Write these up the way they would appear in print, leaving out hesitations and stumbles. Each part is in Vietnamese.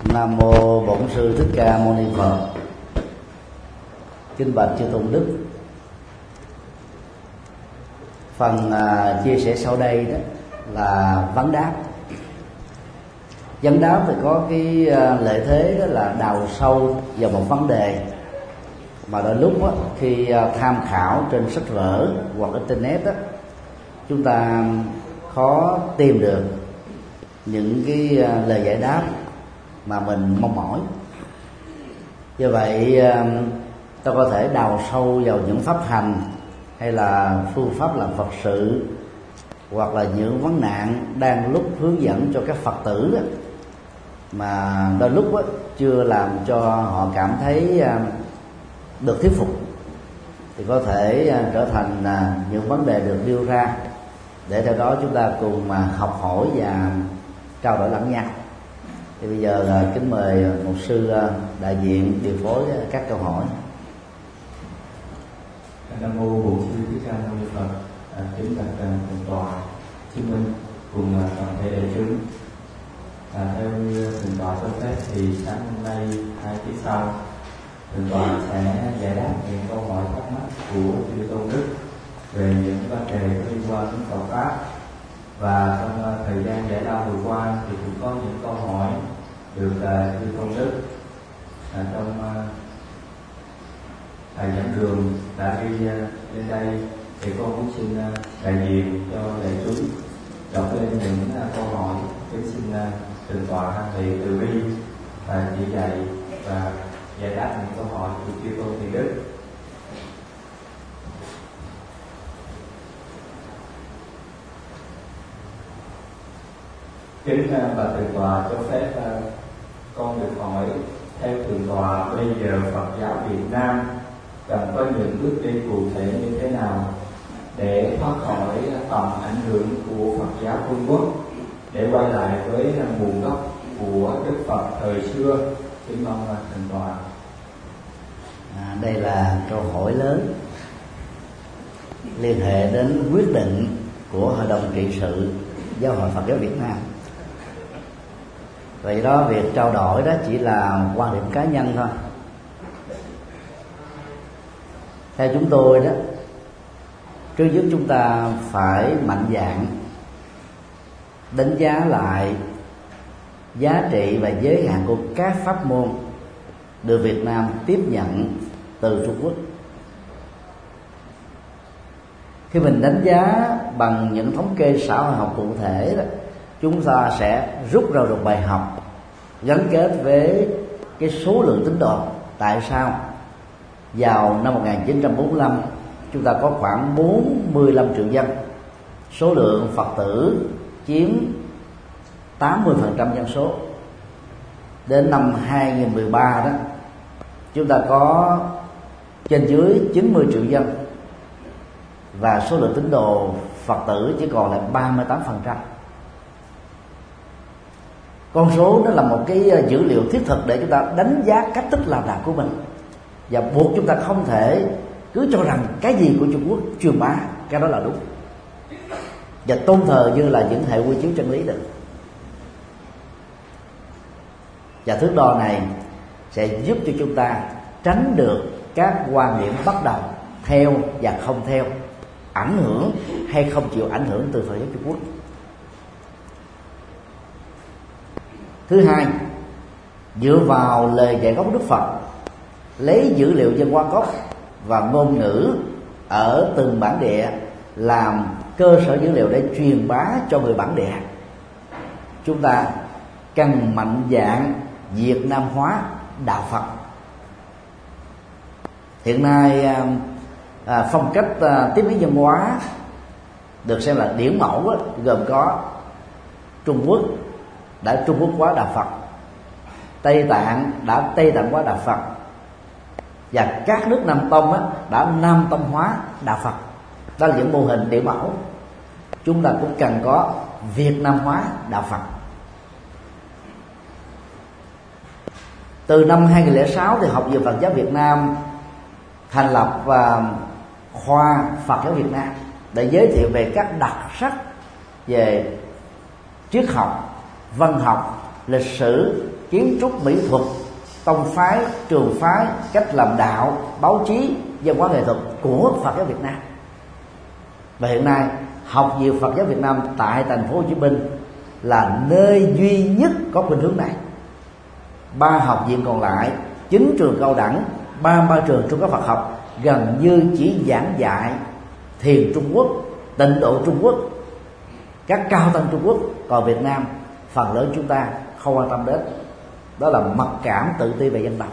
Nam mô Bổn Sư Thích Ca Mâu Ni Phật. Kính bạch chư tôn đức. Phần chia sẻ sau đây đó là vấn đáp. Vấn đáp thì có cái lợi thế đó là đào sâu vào một vấn đề mà đôi lúc đó, khi tham khảo trên sách vở hoặc internet đó, chúng ta khó tìm được những cái lời giải đáp mà mình mong mỏi. Do vậy ta có thể đào sâu vào những pháp hành hay là phương pháp làm Phật sự, hoặc là những vấn nạn đang lúc hướng dẫn cho các Phật tử đó, mà đôi lúc đó, chưa làm cho họ cảm thấy được thuyết phục, thì có thể trở thành những vấn đề được nêu ra để theo đó chúng ta cùng học hỏi và trao đổi lẫn nhau. Thì bây giờ kính mời một sư đại diện điều phối các câu hỏi. Nam mô Bổn Sư Thích Ca Mâu Ni Phật. Kính bạch cùng tòa chứng minh cùng toàn thể đại chúng. Theo thượng tọa cho phép thì sáng hôm nay 2 tiết sau, thượng tọa sẽ giải đáp những câu hỏi thắc mắc của chư tôn đức về những vấn đề có liên quan đến Phật pháp. Và trong thời gian giải lao vừa qua thì cũng có những câu hỏi được chư tôn đức trong thầy giảng đường đã ghi lên đây, thì con cũng xin đại diện cho đại chúng đọc lên những câu hỏi. Kính xin thượng tọa hàng thầy từ bi và chỉ dạy và giải đáp những câu hỏi của chư tôn thiền đức. Kính và thượng tọa cho phép con được hỏi, theo thượng tọa bây giờ Phật giáo Việt Nam cần có những bước đi cụ thể như thế nào để thoát khỏi tầm ảnh hưởng của Phật giáo Trung Quốc, để quay lại với nguồn gốc của Đức Phật thời xưa? Kính mong thượng tọa. Đây là câu hỏi lớn liên hệ đến quyết định của Hội đồng trị sự Giáo hội Phật giáo Việt Nam. Vậy đó, việc trao đổi đó chỉ là quan điểm cá nhân thôi. Theo chúng tôi đó, trước nhất chúng ta phải mạnh dạn đánh giá lại giá trị và giới hạn của các pháp môn được Việt Nam tiếp nhận từ Trung Quốc. Khi mình đánh giá bằng những thống kê xã hội học cụ thể đó, chúng ta sẽ rút ra được bài học gắn kết với cái số lượng tín đồ. Tại sao vào năm 1945 chúng ta có khoảng 45 triệu dân, số lượng Phật tử chiếm 80% dân số. Đến năm 2013 đó, chúng ta có trên dưới 90 triệu dân và số lượng tín đồ Phật tử chỉ còn lại 38%. Con số đó là một cái dữ liệu thiết thực để chúng ta đánh giá cách thức làm đạo của mình, và buộc chúng ta không thể cứ cho rằng cái gì của Trung Quốc truyền bá cái đó là đúng và tôn thờ như là những hệ quy chiếu chân lý được. Và thước đo này sẽ giúp cho chúng ta tránh được các quan điểm bắt đầu theo và không theo, ảnh hưởng hay không chịu ảnh hưởng từ Phật giáo Trung Quốc. Thứ hai, dựa vào lời dạy gốc Đức Phật, lấy dữ liệu văn hóa gốc và ngôn ngữ ở từng bản địa làm cơ sở dữ liệu để truyền bá cho người bản địa. Chúng ta cần mạnh dạn Việt Nam hóa đạo Phật. Hiện nay phong cách tiếp biến văn hóa được xem là điển mẫu gồm có Trung Quốc đã Trung Quốc hóa đạo Phật, Tây Tạng đã Tây Tạng hóa đạo Phật, và các nước Nam Tông đã Nam Tông hóa đạo Phật. Đó là những mô hình điển mẫu. Chúng ta cũng cần có Việt Nam hóa đạo Phật. Từ năm 2006 thì Học viện Phật giáo Việt Nam thành lập khoa Phật giáo Việt Nam để giới thiệu về các đặc sắc về triết học, văn học lịch sử, kiến trúc, mỹ thuật, tông phái, trường phái, cách làm đạo, báo chí, văn hóa nghệ thuật của Phật giáo Việt Nam. Và hiện nay học viện Phật giáo Việt Nam tại thành phố Hồ Chí Minh là nơi duy nhất có khuynh hướng này. 3 học viện còn lại, 9 trường cao đẳng, 33 trường trung cấp Phật học gần như chỉ giảng dạy thiền Trung Quốc, tịnh độ Trung Quốc, các cao tăng Trung Quốc. Còn Việt Nam phần lớn chúng ta không quan tâm đến. Đó là mặc cảm tự ti về dân tộc.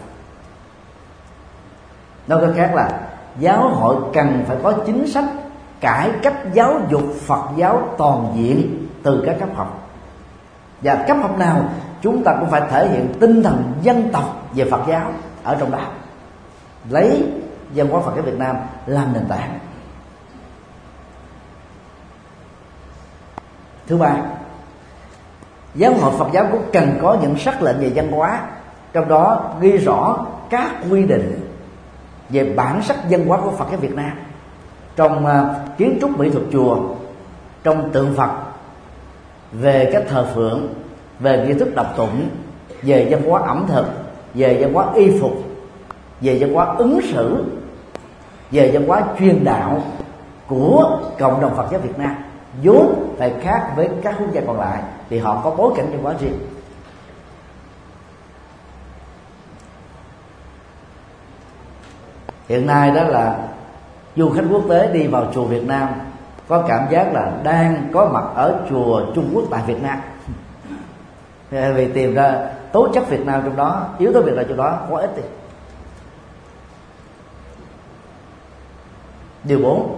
Nói cách khác là giáo hội cần phải có chính sách cải cách giáo dục Phật giáo toàn diện từ các cấp học. Và cấp học nào chúng ta cũng phải thể hiện tinh thần dân tộc về Phật giáo ở trong đó, lấy văn hóa Phật giáo Việt Nam làm nền tảng. Thứ ba, giáo hội Phật giáo cũng cần có những sắc lệnh về văn hóa, trong đó ghi rõ các quy định về bản sắc văn hóa của Phật giáo Việt Nam trong kiến trúc mỹ thuật chùa, trong tượng Phật, về cách thờ phượng, về nghi thức đọc tụng, về văn hóa ẩm thực, về văn hóa y phục, về văn hóa ứng xử, về văn hóa truyền đạo của cộng đồng Phật giáo Việt Nam, vốn phải khác với các quốc gia còn lại vì họ có bối cảnh văn hóa riêng. Hiện nay đó là du khách quốc tế đi vào chùa Việt Nam có cảm giác là đang có mặt ở chùa Trung Quốc tại Việt Nam, vì tìm ra tố chất Việt Nam trong đó, yếu tố Việt Nam trong đó quá ít đi. Điều 4,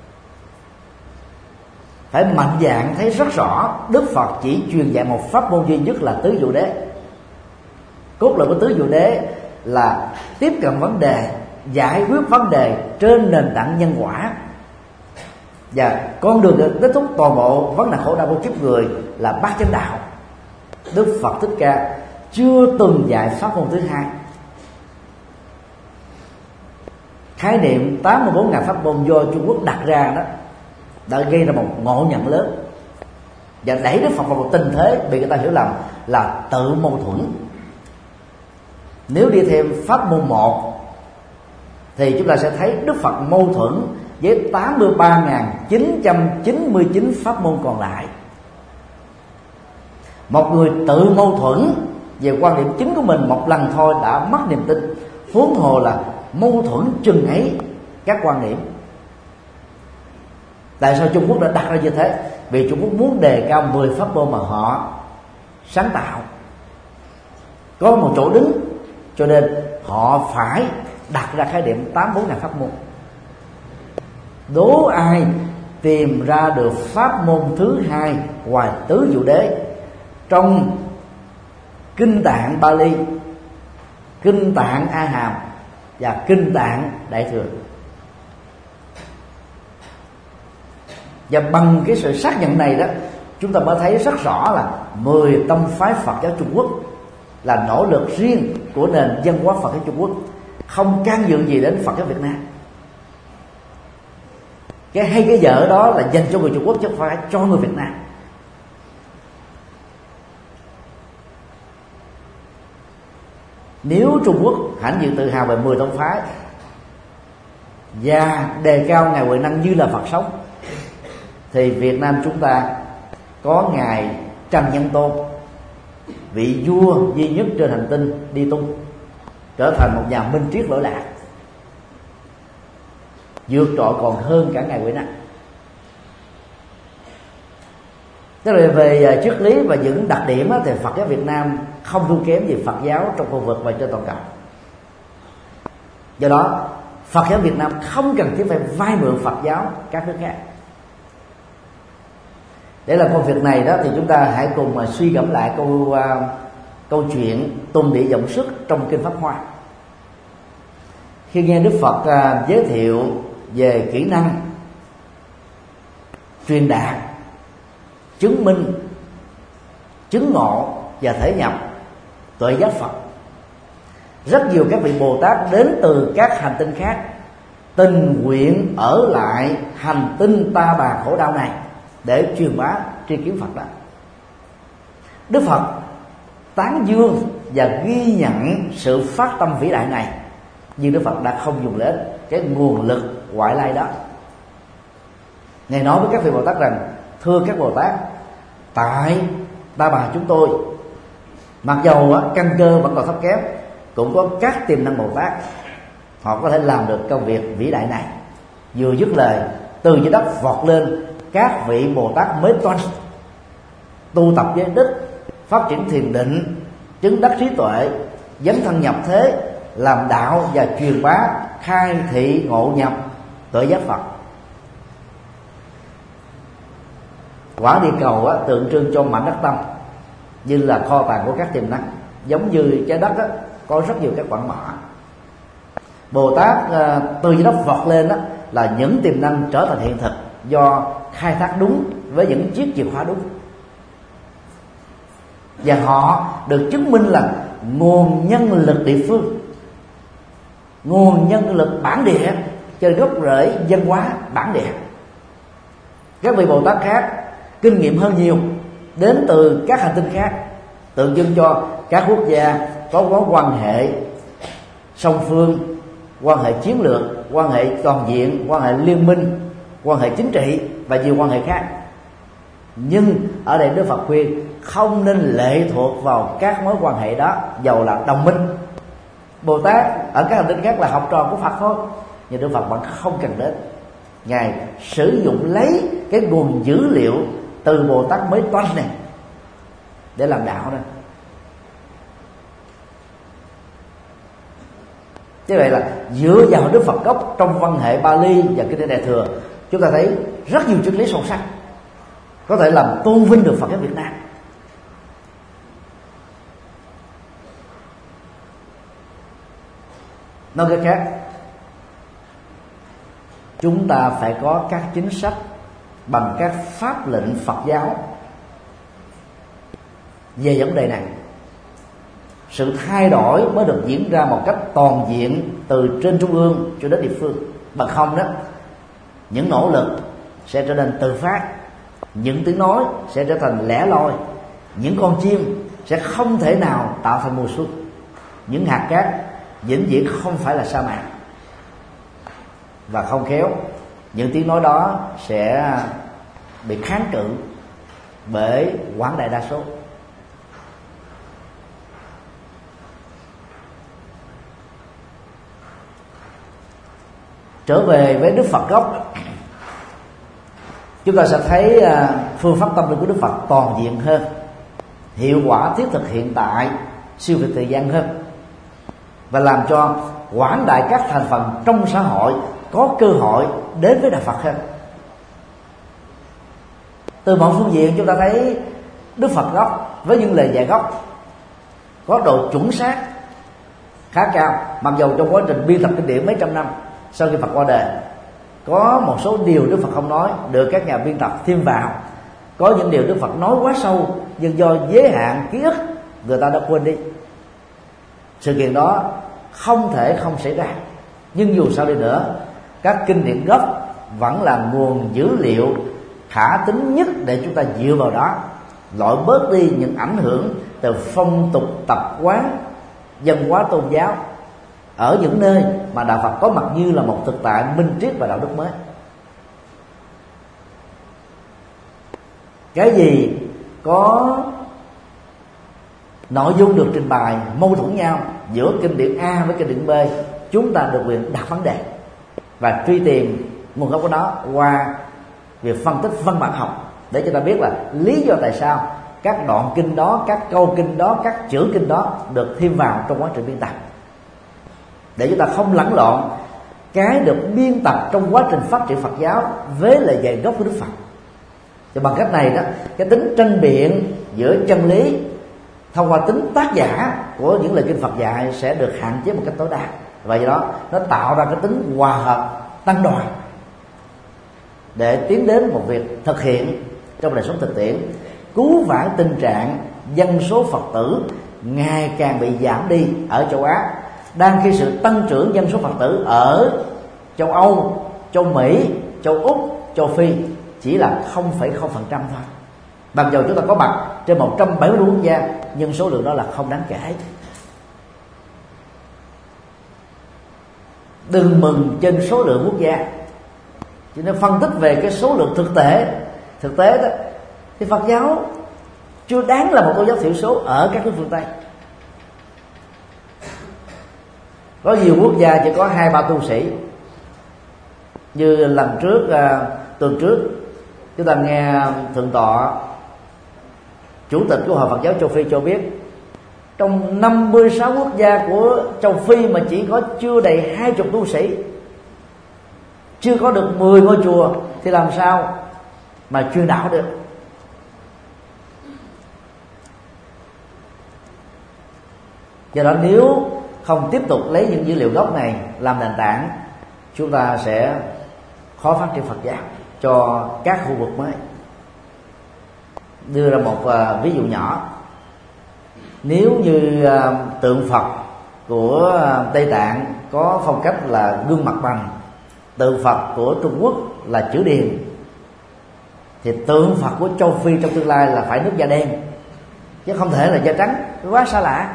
phải mạnh dạn thấy rất rõ Đức Phật chỉ truyền dạy một pháp môn duy nhất là tứ diệu đế. Cốt lõi của tứ diệu đế là tiếp cận vấn đề, giải quyết vấn đề trên nền tảng nhân quả, và con đường để kết thúc toàn bộ vấn nạn khổ đau của kiếp người là bát chánh đạo. Đức Phật Thích Ca chưa từng dạy pháp môn thứ hai. Khái niệm 84.000 pháp môn do Trung Quốc đặt ra đó đã gây ra một ngộ nhận lớn và đẩy Đức Phật vào một tình thế bị người ta hiểu lầm là tự mâu thuẫn. Nếu đi thêm pháp môn 1 thì chúng ta sẽ thấy Đức Phật mâu thuẫn với 83.999 pháp môn còn lại. Một người tự mâu thuẫn về quan điểm chính của mình một lần thôi đã mất niềm tin, huống hồ là mâu thuẫn chừng ấy các quan điểm. Tại sao Trung Quốc đã đặt ra như thế? Vì Trung Quốc muốn đề cao 10 pháp môn mà họ sáng tạo, có một chỗ đứng, cho nên họ phải đặt ra khái niệm 84.000 pháp môn. Đố ai tìm ra được pháp môn thứ hai ngoài tứ diệu đế trong kinh tạng Bali, kinh tạng A Hàm và kinh tạng Đại Thừa. Và bằng cái sự xác nhận này đó, chúng ta mới thấy rất rõ là 10 tông phái Phật giáo Trung Quốc là nỗ lực riêng của nền văn hóa Phật giáo Trung Quốc, không can dự gì đến Phật giáo Việt Nam. Cái hay cái dở đó là dành cho người Trung Quốc chứ không phải cho người Việt Nam. Nếu Trung Quốc hãnh diện tự hào về 10 tông phái và đề cao Ngài Huệ Năng như là Phật sống, thì Việt Nam chúng ta có Ngài Trần Nhân Tôn, vị vua duy nhất trên hành tinh đi tung, trở thành một nhà minh triết lỗi lạc, vượt trội còn hơn cả Ngài Huệ Năng. Thế rồi về triết lý và những đặc điểm thì Phật giáo Việt Nam không thua kém gì Phật giáo trong khu vực và trên toàn cầu. Do đó Phật giáo Việt Nam không cần thiết phải vay mượn Phật giáo các nước khác. Để làm công việc này đó thì chúng ta hãy cùng suy gẫm lại câu chuyện tung địa dòng sức trong kinh Pháp Hoa. Khi nghe Đức Phật giới thiệu về kỹ năng truyền đạt, chứng minh, chứng ngộ và thể nhập tuệ giác Phật, rất nhiều các vị Bồ Tát đến từ các hành tinh khác tình nguyện ở lại hành tinh ta bà khổ đau này để truyền bá tri kiến Phật đó. Đức Phật tán dương và ghi nhận sự phát tâm vĩ đại này, nhưng Đức Phật đã không dùng đến cái nguồn lực ngoại lai đó. Ngài nói với các vị Bồ Tát rằng: thưa các Bồ Tát, tại Ta Bà chúng tôi, mặc dầu căn cơ vẫn còn thấp kém, cũng có các tiềm năng Bồ Tát, họ có thể làm được công việc vĩ đại này. Vừa dứt lời, từ dưới đất vọt lên các vị Bồ Tát mới toanh, tu tập giới đức, phát triển thiền định, chứng đắc trí tuệ, dấn thân nhập thế, làm đạo và truyền bá, khai thị ngộ nhập tuệ giác Phật. Quả địa cầu tượng trưng cho mảnh đất tâm, như là kho tàng của các tiềm năng. Giống như trái đất có rất nhiều các quặng mỏ. Bồ Tát từ dưới đất vọt lên là những tiềm năng trở thành hiện thực do khai thác đúng với những chiếc chìa khóa đúng. Và họ được chứng minh là nguồn nhân lực địa phương, nguồn nhân lực bản địa, trên gốc rễ văn hóa bản địa. Các vị Bồ Tát khác kinh nghiệm hơn nhiều, đến từ các hành tinh khác, tượng trưng cho các quốc gia có mối quan hệ song phương, quan hệ chiến lược, quan hệ toàn diện, quan hệ liên minh, quan hệ chính trị và nhiều quan hệ khác. Nhưng ở đây Đức Phật khuyên không nên lệ thuộc vào các mối quan hệ đó, dầu là đồng minh. Bồ Tát ở các hành tinh khác là học trò của Phật thôi, nhưng Đức Phật vẫn không cần đến. Ngài sử dụng lấy cái nguồn dữ liệu từ Bồ Tát mới toanh này để làm đạo đó. Như vậy là dựa vào Đức Phật gốc trong văn hệ Bali và kinh Đại Thừa, chúng ta thấy rất nhiều triết lý sâu sắc có thể làm tôn vinh được Phật giáo Việt Nam. Nói cách khác, chúng ta phải có các chính sách bằng các pháp lệnh Phật giáo về vấn đề này. Sự thay đổi mới được diễn ra một cách toàn diện từ trên trung ương cho đến địa phương. Bằng không đó, những nỗ lực sẽ trở nên tự phát, những tiếng nói sẽ trở thành lẻ loi, những con chim sẽ không thể nào tạo thành mùa xuân, những hạt cát vĩnh viễn không phải là sa mạc. Và không khéo, những tiếng nói đó sẽ bị kháng cự bởi quảng đại đa số. Trở về với Đức Phật gốc, chúng ta sẽ thấy phương pháp tâm linh của Đức Phật toàn diện hơn, hiệu quả thiết thực hiện tại, siêu việt thời gian hơn, và làm cho quảng đại các thành phần trong xã hội có cơ hội đến với Đạo Phật hơn. Từ mọi phương diện chúng ta thấy Đức Phật gốc với những lời dạy gốc có độ chuẩn xác khá cao, mặc dù trong quá trình biên tập kinh điển mấy trăm năm sau khi Phật qua đời, có một số điều Đức Phật không nói được các nhà biên tập thêm vào, có những điều Đức Phật nói quá sâu nhưng do giới hạn ký ức người ta đã quên đi. Sự kiện đó không thể không xảy ra, nhưng dù sao đi nữa, các kinh điển gốc vẫn là nguồn dữ liệu khả tín nhất để chúng ta dựa vào đó, loại bớt đi những ảnh hưởng từ phong tục tập quán văn hóa tôn giáo ở những nơi mà Đạo Phật có mặt như là một thực tại minh triết và đạo đức mới. Cái gì có nội dung được trình bày mâu thuẫn nhau giữa kinh điển A với kinh điển B, chúng ta được quyền đặt vấn đề và truy tìm nguồn gốc của nó qua việc phân tích văn bản học, để cho ta biết là lý do tại sao các đoạn kinh đó, các câu kinh đó, các chữ kinh đó được thêm vào trong quá trình biên tập, để chúng ta không lẫn lộn cái được biên tập trong quá trình phát triển Phật giáo với lời dạy gốc của Đức Phật. Thì bằng cách này đó, cái tính tranh biện giữa chân lý thông qua tính tác giả của những lời kinh Phật dạy sẽ được hạn chế một cách tối đa, và do đó nó tạo ra cái tính hòa hợp tăng đoàn để tiến đến một việc thực hiện trong đời sống thực tiễn, cứu vãn tình trạng dân số Phật tử ngày càng bị giảm đi ở châu Á, đang khi sự tăng trưởng dân số Phật tử ở châu Âu, châu Mỹ, châu Úc, châu Phi chỉ là 0,0% thôi. Mặc dù chúng ta có mặt trên 170 quốc gia, nhưng số lượng đó là không đáng kể. Đừng mừng trên số lượng quốc gia. Cho nên phân tích về cái số lượng thực tế đó, thì Phật giáo chưa đáng là một tôn giáo thiểu số ở các nước phương Tây. Có nhiều quốc gia chỉ có 2-3 tu sĩ. Như lần trước, tuần trước, chúng ta nghe thượng tọa chủ tịch của Hội Phật giáo châu Phi cho biết, trong 56 quốc gia của châu Phi mà chỉ có chưa đầy 20 tu sĩ, chưa có được 10 ngôi chùa, thì làm sao mà truyền đạo được? Do đó nếu không tiếp tục lấy những dữ liệu gốc này làm nền tảng, chúng ta sẽ khó phát triển Phật giáo cho các khu vực mới. Đưa ra một ví dụ nhỏ. Nếu như tượng Phật của Tây Tạng có phong cách là gương mặt bằng, tượng Phật của Trung Quốc là chữ điền, thì tượng Phật của châu Phi trong tương lai là phải nước da đen, chứ không thể là da trắng, quá xa lạ.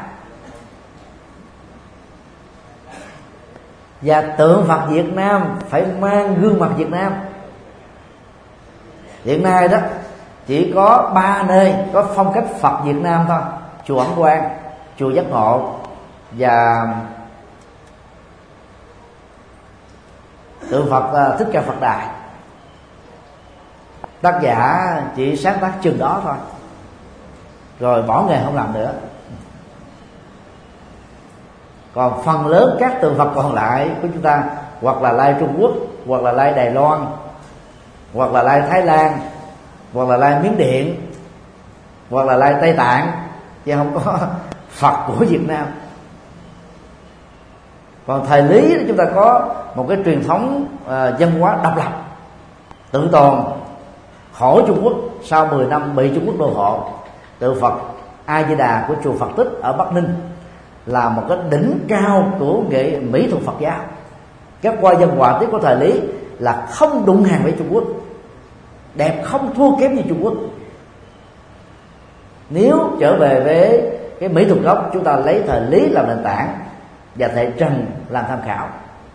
Và tượng Phật Việt Nam phải mang gương mặt Việt Nam. Hiện nay đó chỉ có 3 nơi có phong cách Phật Việt Nam thôi: chùa Ấn Quang, chùa Giác Ngộ và tượng Phật Thích Ca Phật Đài. Tác giả chỉ sáng tác chừng đó thôi, rồi bỏ nghề không làm nữa. Còn phần lớn các tượng Phật còn lại của chúng ta hoặc là lai Trung Quốc, hoặc là lai Đài Loan, hoặc là lai Thái Lan, hoặc là lai Miến Điện, hoặc là lai Tây Tạng, chứ không có Phật của Việt Nam. Còn thời Lý chúng ta có một cái truyền thống văn hóa độc lập, tự tồn, khỏi Trung Quốc. Sau 10 năm bị Trung Quốc đô hộ, tượng Phật A Di Đà của chùa Phật Tích ở Bắc Ninh là một cái đỉnh cao của nghệ mỹ thuật Phật giáo. Các hoa văn họa tiết của thời Lý là không đụng hàng với Trung Quốc, đẹp không thua kém như Trung Quốc. Nếu trở về với cái mỹ thuật gốc, chúng ta lấy thời Lý làm nền tảng và thời Trần làm tham khảo.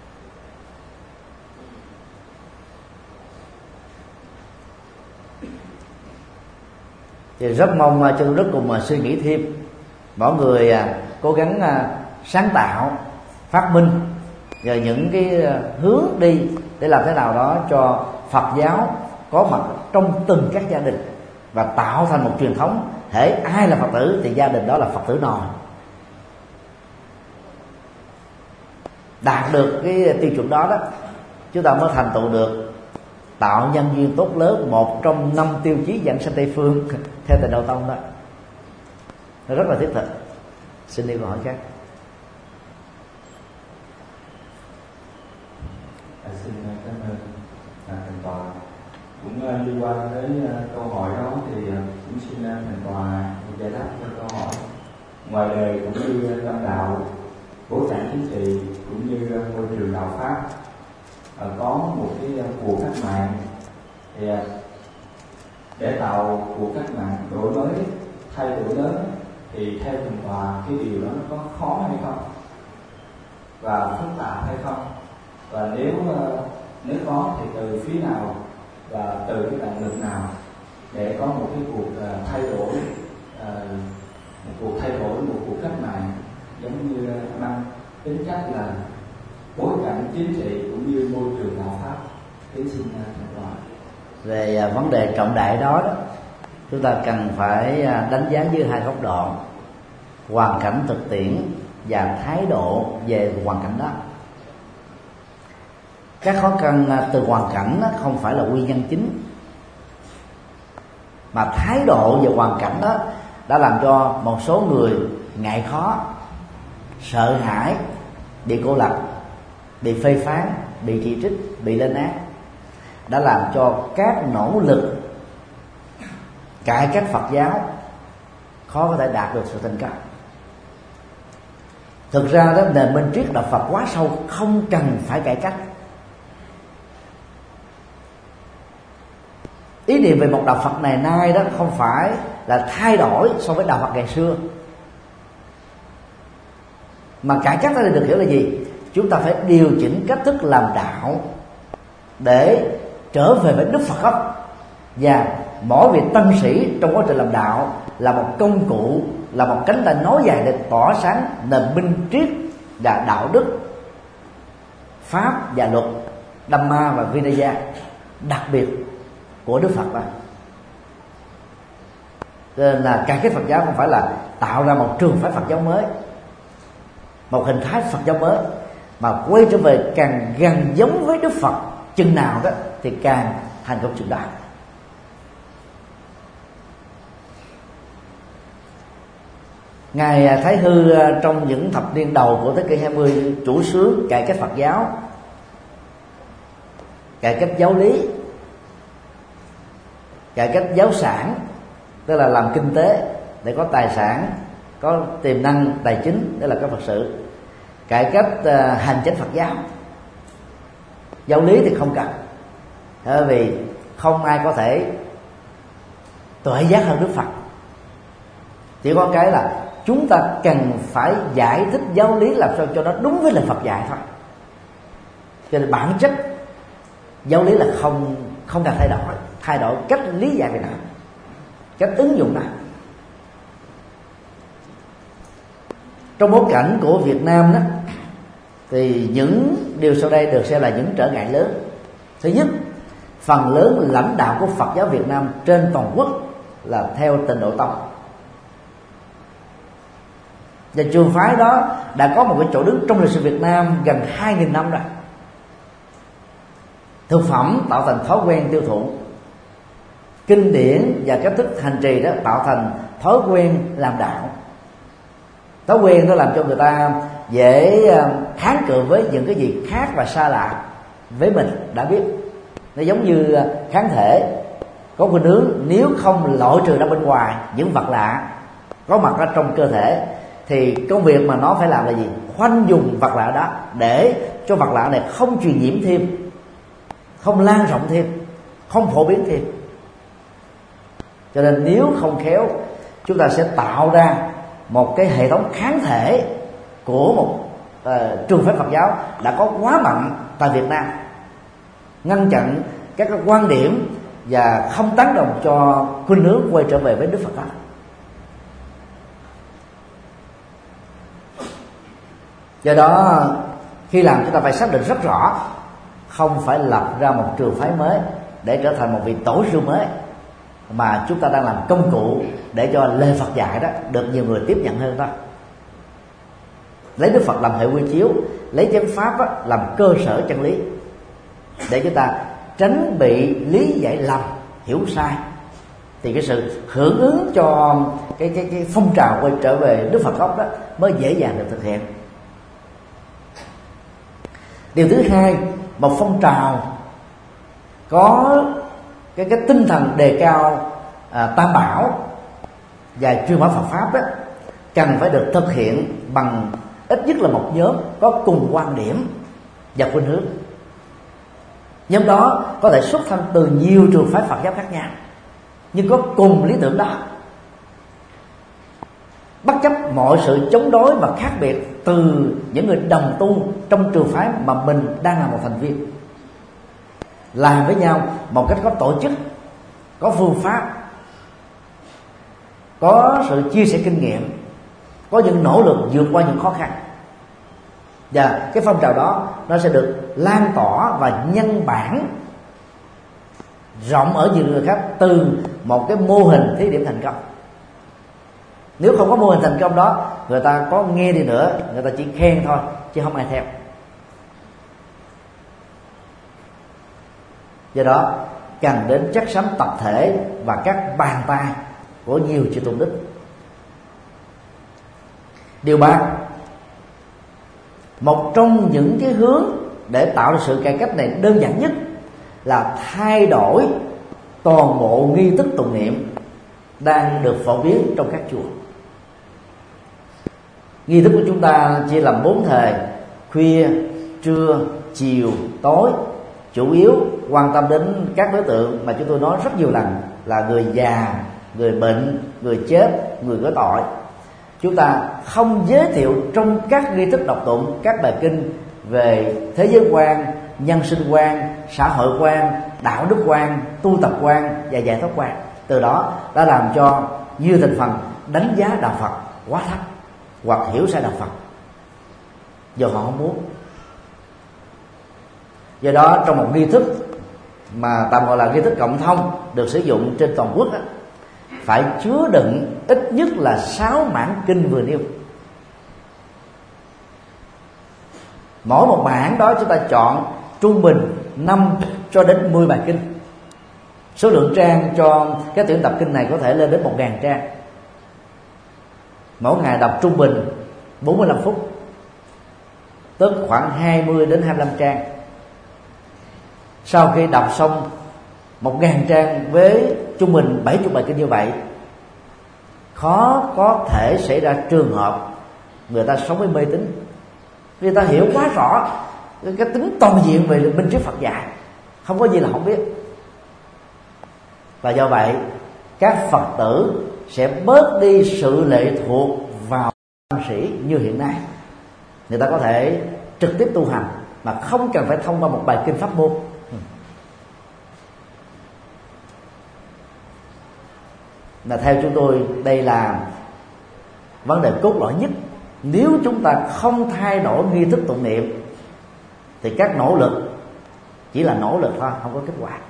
Thì rất mong cho Đức cùng suy nghĩ thêm, mỗi người cố gắng sáng tạo, phát minh về những cái hướng đi để làm thế nào đó cho Phật giáo có mặt trong từng các gia đình và tạo thành một truyền thống. Hễ ai là Phật tử thì gia đình đó là Phật tử nòi. Đạt được cái tiêu chuẩn đó, chúng ta mới thành tựu được tạo nhân duyên tốt lớn, một trong 5 tiêu chí dẫn sanh Tây phương theo Tịnh Độ Tông đó. Nó rất là thiết thực. Xin đi câu hỏi khác. Xin cảm ơn thầy tọa. Cũng liên quan tới câu hỏi đó thì cũng xin thầy tọa giải đáp cho câu hỏi. Ngoài đời cũng như tâm đạo, bối cảnh chính trị cũng như môi trường đạo pháp, có một cái cuộc cách mạng, thì để tạo cuộc cách mạng đổi mới, thay đổi lớn, thì theo thầy tọa cái điều đó nó có khó hay không, và phức tạp hay không, và nếu có thì từ phía nào và từ cái động lực nào để có một cái cuộc thay đổi, một cuộc cách mạng giống như mang tính chất là bối cảnh chính trị cũng như môi trường đạo pháp. Kính xin thầy tọa. Về vấn đề trọng đại đó, chúng ta cần phải đánh giá dưới 2 góc độ: hoàn cảnh thực tiễn và thái độ về hoàn cảnh đó. Các khó khăn từ hoàn cảnh không phải là nguyên nhân chính, mà thái độ về hoàn cảnh đó đã làm cho một số người ngại khó, sợ hãi, bị cô lập, bị phê phán, bị chỉ trích, bị lên án, đã làm cho các nỗ lực cải cách Phật giáo khó có thể đạt được sự thành công. Thực ra đó, nền minh triết đạo Phật quá sâu, không cần phải cải cách. Ý ý niệm về một đạo Phật này nay đó không phải là thay đổi so với đạo Phật ngày xưa, mà cải cách ở đây được hiểu là gì? Chúng ta phải điều chỉnh cách thức làm đạo để trở về với Đức Phật gốc, và mỗi vị tăng sĩ trong quá trình làm đạo là một công cụ, là một cánh tay nối dài để tỏa sáng nền minh triết và đạo đức, pháp và luật, Dhamma và Vinaya đặc biệt của Đức Phật đó. Cho nên là cải cách Phật giáo không phải là tạo ra một trường phái Phật giáo mới, một hình thái Phật giáo mới, mà quay trở về càng gần giống với Đức Phật chừng nào đó thì càng thành công chừng đó. Ngài Thái Hư trong những thập niên đầu của thế kỷ 20 chủ xướng cải cách Phật giáo, cải cách giáo lý, cải cách giáo sản, tức là làm kinh tế để có tài sản, có tiềm năng tài chính để là các Phật sự, cải cách hành chánh Phật giáo. Giáo lý thì không cần, bởi vì không ai có thể tuệ giác hơn Đức Phật. Chỉ có cái là chúng ta cần phải giải thích giáo lý làm sao cho nó đúng với lời Phật dạy thôi. Cho nên bản chất giáo lý là không cần thay đổi cách lý giải về nó, cách ứng dụng nó. Trong bối cảnh của Việt Nam đó, thì những điều sau đây được xem là những trở ngại lớn. Thứ nhất, phần lớn lãnh đạo của Phật giáo Việt Nam trên toàn quốc là theo Tịnh Độ Tông, và trường phái đó đã có một cái chỗ đứng trong lịch sử Việt Nam gần 2.000 năm rồi. Thực phẩm tạo thành thói quen tiêu thụ, kinh điển và cách thức hành trì đó tạo thành thói quen làm đạo. Thói quen nó làm cho người ta dễ kháng cự với những cái gì khác và xa lạ với mình đã biết. Nó giống như kháng thể có khuynh hướng nếu không loại trừ ra bên ngoài những vật lạ có mặt ở trong cơ thể, thì công việc mà nó phải làm là gì? Khoanh dùng vật lạ đó để cho vật lạ này không truyền nhiễm thêm, không lan rộng thêm, không phổ biến thêm. Cho nên nếu không khéo, chúng ta sẽ tạo ra một cái hệ thống kháng thể của một trường phái Phật giáo đã có quá mạnh tại Việt Nam, ngăn chặn các cái quan điểm và không tán đồng cho khuynh hướng quay trở về với Đức Phật đó. Do đó khi làm chúng ta phải xác định rất rõ, không phải lập ra một trường phái mới để trở thành một vị tổ sư mới, mà chúng ta đang làm công cụ để cho lời Phật dạy đó được nhiều người tiếp nhận hơn thôi. Lấy Đức Phật làm hệ quy chiếu, lấy chánh pháp đó làm cơ sở chân lý, để chúng ta tránh bị lý giải lầm, hiểu sai, thì cái sự hưởng ứng cho cái phong trào quay trở về Đức Phật gốc đó mới dễ dàng được thực hiện. Điều thứ hai, một phong trào có cái tinh thần đề cao tam bảo và truyền bá Phật pháp đó cần phải được thực hiện bằng ít nhất là một nhóm có cùng quan điểm và khuynh hướng. Nhóm đó có thể xuất thân từ nhiều trường phái Phật giáo khác nhau, nhưng có cùng lý tưởng đó, bất chấp mọi sự chống đối và khác biệt từ những người đồng tu trong trường phái mà mình đang là một thành viên, làm với nhau một cách có tổ chức, có phương pháp, có sự chia sẻ kinh nghiệm, có những nỗ lực vượt qua những khó khăn. Và cái phong trào đó nó sẽ được lan tỏa và nhân bản rộng ở nhiều người khác từ một cái mô hình thí điểm thành công. Nếu không có mô hình thành công đó, người ta có nghe đi nữa, người ta chỉ khen thôi chứ không ai theo. Do đó cần đến chất xám tập thể và các bàn tay của nhiều chư tôn đức. Điều 3, một trong những cái hướng để tạo ra sự cải cách này đơn giản nhất là thay đổi toàn bộ nghi thức tụng niệm đang được phổ biến trong các chùa. Nghi thức của chúng ta chia làm 4 thời: khuya, trưa, chiều, tối, chủ yếu quan tâm đến các đối tượng mà chúng tôi nói rất nhiều lần là người già, người bệnh, người chết, người có tội. Chúng ta không giới thiệu trong các nghi thức đọc tụng các bài kinh về thế giới quan, nhân sinh quan, xã hội quan, đạo đức quan, tu tập quan và giải thoát quan. Từ đó đã làm cho nhiều thành phần đánh giá đạo Phật quá thấp hoặc hiểu sai đạo Phật do họ không muốn. Do đó trong một nghi thức mà tạm gọi là nghi thức cộng thông được sử dụng trên toàn quốc đó, phải chứa đựng ít nhất là 6 mảng kinh vừa nêu. Mỗi một mảng đó chúng ta chọn trung bình 5 cho đến 10 bài kinh. Số lượng trang cho các tuyển tập kinh này có thể lên đến 1.000 trang. Mỗi ngày đọc trung bình 45 phút, tức khoảng 20 đến 25 trang. Sau khi đọc xong 1.000 trang với trung bình 70 bài kinh như vậy, khó có thể xảy ra trường hợp người ta sống với mê tín, vì ta hiểu quá rõ cái tính toàn diện về minh triết Phật dạy, không có gì là không biết. Và do vậy các Phật tử sẽ bớt đi sự lệ thuộc vào tăng sĩ như hiện nay. Người ta có thể trực tiếp tu hành mà không cần phải thông qua một bài kinh pháp môn. Là theo chúng tôi, đây là vấn đề cốt lõi nhất. Nếu chúng ta không thay đổi nghi thức tụng niệm thì các nỗ lực chỉ là nỗ lực thôi, không có kết quả.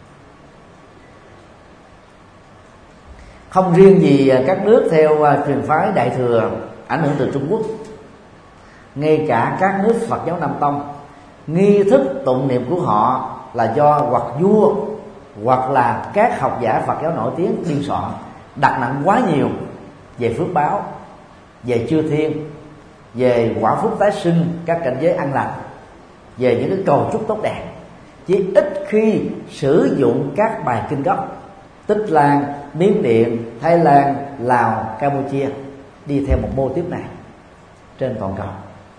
Không riêng gì các nước theo truyền phái Đại Thừa ảnh hưởng từ Trung Quốc, ngay cả các nước Phật giáo Nam Tông, nghi thức tụng niệm của họ là do hoặc vua hoặc là các học giả Phật giáo nổi tiếng biên soạn, đặt nặng quá nhiều về phước báo, về chư thiên, về quả phúc tái sinh, các cảnh giới an lành, về những cái cầu chúc tốt đẹp, chỉ ít khi sử dụng các bài kinh gốc Tích Lan, Miến Điện, Thái Lan, Lào, Campuchia đi theo một mô tiếp này trên toàn cầu.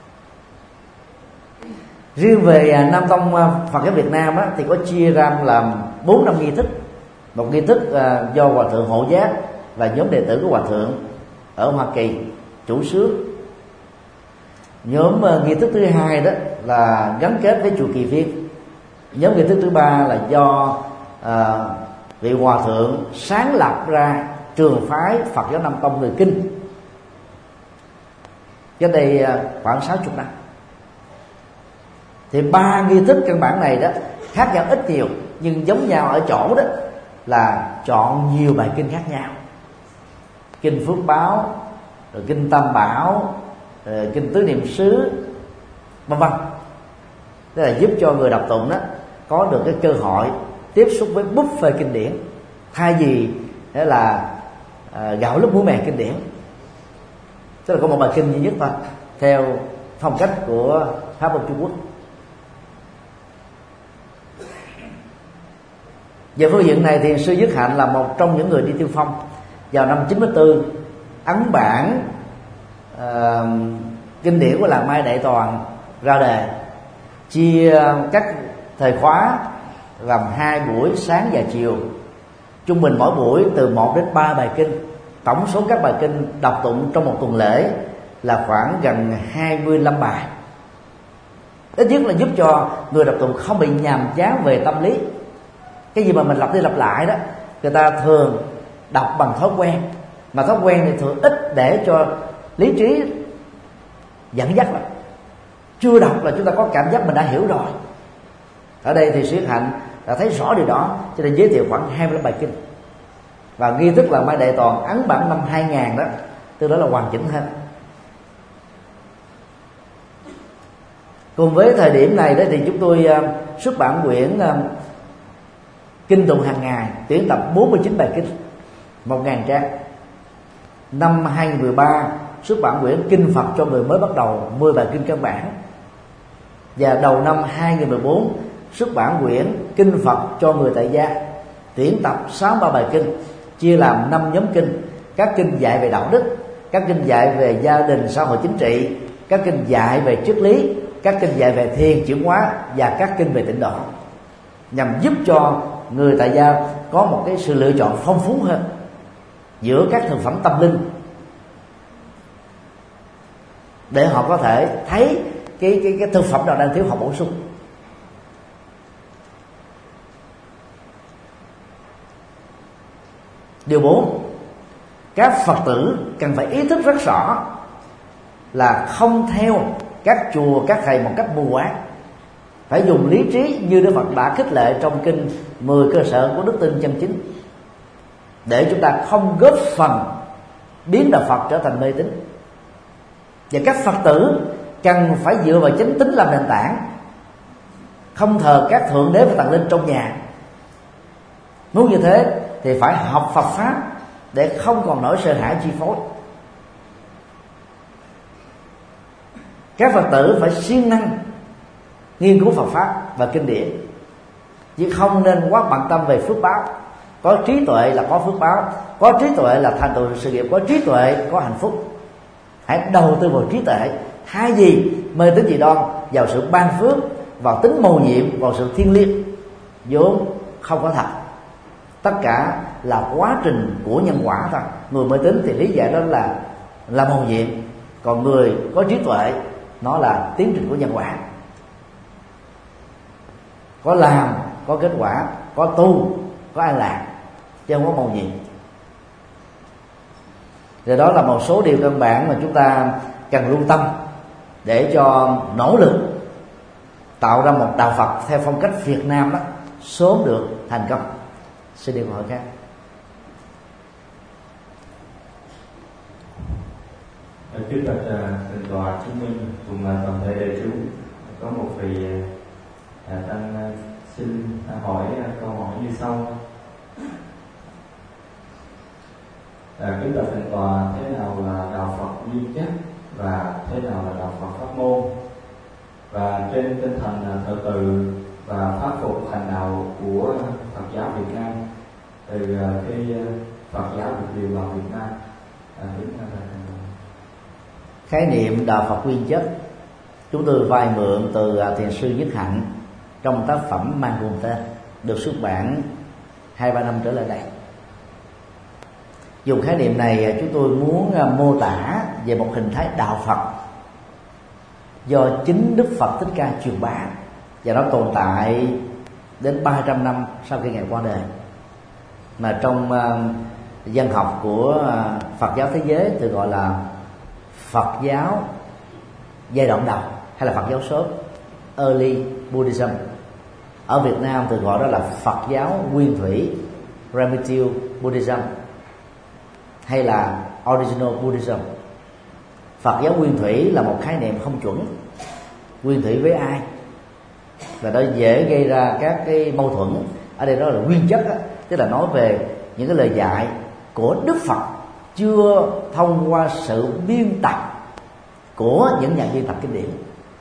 Riêng về Nam Tông Phật giáo Việt Nam á, thì có chia ra làm 4 năm nghi thức. Một nghi thức do Hòa thượng Hộ Giác và nhóm đệ tử của Hòa thượng ở Hoa Kỳ chủ xướng. Nhóm nghi thức thứ hai đó là gắn kết với chùa Kỳ Viên. Nhóm nghi thức thứ ba là do vị Hòa thượng sáng lập ra trường phái Phật giáo Nam Tông người Kinh cách đây khoảng 60 năm. Thì 3 nghi thức căn bản này đó khác nhau ít nhiều, nhưng giống nhau ở chỗ đó là chọn nhiều bài kinh khác nhau. Kinh Phước Báo, rồi kinh Tam Bảo, rồi kinh Tứ Niệm Xứ, vân vân. Tức là giúp cho người đọc tụng đó có được cái cơ hội tiếp xúc với buffet kinh điển, thay vì là gạo lứt muối mè kinh điển. Tức là có một bài kinh duy nhất thôi theo phong cách của Pháp môn Trung Quốc. Về phương diện này thì sư Dứt Hạnh là một trong những người đi tiên phong. Vào năm 94, ấn bản kinh điển của làng Mai Đại Toàn ra đề, chia các thời khóa làm 2 buổi sáng và chiều, trung bình mỗi buổi từ 1 đến 3 bài kinh. Tổng số các bài kinh đọc tụng trong một tuần lễ là khoảng gần 25 bài. Ít nhất là giúp cho người đọc tụng không bị nhàm chán về tâm lý. Cái gì mà mình lặp đi lặp lại đó, người ta thường đọc bằng thói quen, mà thói quen thì thường ít để cho lý trí dẫn dắt lắm. Chưa đọc là chúng ta có cảm giác mình đã hiểu rồi. Ở đây thì Dứt Hạnh đã thấy rõ điều đó, cho nên giới thiệu khoảng 25 bài kinh. Và nghi thức là Mai Đại Toàn ấn bản năm 2000 đó, từ đó là hoàn chỉnh hơn. Cùng với thời điểm này đó thì chúng tôi xuất bản quyển Kinh tụng hàng ngày, tuyển tập 49 bài kinh, 1.000 trang. Năm 2013 xuất bản quyển Kinh Phật cho người mới bắt đầu, 10 bài kinh căn bản. Và đầu năm 2014 xuất bản quyển Kinh Phật cho người tại gia, tuyển tập 63 bài kinh, chia làm 5 nhóm kinh. Các kinh dạy về đạo đức, các kinh dạy về gia đình xã hội chính trị, các kinh dạy về triết lý, các kinh dạy về thiền chuyển hóa và các kinh về tịnh độ. nhằm giúp cho người tại gia có một cái sự lựa chọn phong phú hơn giữa các thực phẩm tâm linh, để họ có thể thấy cái thực phẩm nào đang thiếu họ bổ sung. Điều 4, các Phật tử cần phải ý thức rất rõ là không theo các chùa, các thầy một cách mù quáng, phải dùng lý trí như Đức Phật đã khích lệ trong kinh 10 cơ sở của đức tin chân chính, để chúng ta không góp phần biến đạo Phật trở thành mê tín. Và các Phật tử cần phải dựa vào chánh tín làm nền tảng, không thờ các thượng đế và thần linh trong nhà. Muốn như thế thì phải học Phật pháp để không còn nỗi sợ hãi chi phối. Các Phật tử phải siêng năng nghiên cứu Phật pháp và kinh điển, chứ không nên quá bận tâm về phước báo. Có trí tuệ là có phước báo, có trí tuệ là thành tựu sự nghiệp, có trí tuệ có hạnh phúc. Hãy đầu tư vào trí tuệ, thay vì mê tín dị đoan vào sự ban phước, vào tính mầu nhiệm, vào sự thiêng liêng vốn không có thật. Tất cả là quá trình của nhân quả thôi. Người mê tín thì lý giải đó là mầu nhiệm, còn người có trí tuệ nó là tiến trình của nhân quả. Có làm có kết quả, có tu có an lạc, chứ không có mầu nhiệm. Rồi đó là một số điều căn bản mà chúng ta cần lưu tâm để cho nỗ lực tạo ra một đạo Phật theo phong cách Việt Nam đó sớm được thành công. Xin điều hỏi khác. Trước bạch thượng tọa chứng minh cùng toàn thể đại chúng, có một vị tăng xin hỏi câu hỏi như sau. Kính bạch thượng tọa, thế nào là đạo Phật nguyên chất và thế nào là đạo Phật pháp môn? Và trên tinh thần thờ tự và pháp phục hành đạo của Phật giáo Việt Nam, từ khi Phật giáo được điều vào Việt Nam, khái niệm đạo Phật nguyên chất chúng tôi vay mượn từ thiền sư Nhất Hạnh trong tác phẩm mang cùng tên, được xuất bản 2-3 năm trở lại đây. Dùng khái niệm này chúng tôi muốn mô tả về một hình thái đạo Phật do chính Đức Phật Thích Ca truyền bá, và nó tồn tại đến 300 năm sau khi Ngài qua đời. Mà trong văn học của Phật giáo thế giới thì gọi là Phật giáo giai đoạn đầu, hay là Phật giáo sớm, Early Buddhism. Ở Việt Nam thì gọi đó là Phật giáo nguyên thủy, Primitive Buddhism, hay là Original Buddhism. Phật giáo nguyên thủy là một khái niệm không chuẩn. Nguyên thủy với ai? Và nó dễ gây ra các cái mâu thuẫn. Ở đây đó là nguyên chất đó, tức là nói về những cái lời dạy của Đức Phật chưa thông qua sự biên tập của những nhà biên tập kinh điển.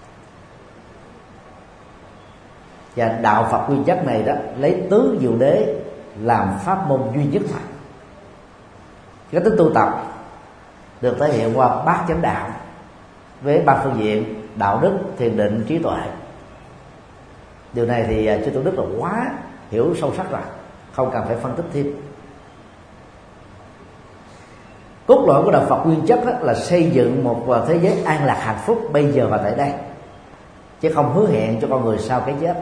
Và đạo Phật nguyên chất này đó lấy tứ diệu đế làm pháp môn duy nhất thôi. Cái tính tu tập được thể hiện qua bát chánh đạo với ba phương diện: đạo đức, thiền định, trí tuệ. Điều này thì chư Tổ Đức là quá hiểu sâu sắc rồi, không cần phải phân tích thêm. Cốt lõi của đạo Phật nguyên chất là xây dựng một thế giới an lạc hạnh phúc bây giờ và tại đây, chứ không hứa hẹn cho con người sau cái chết.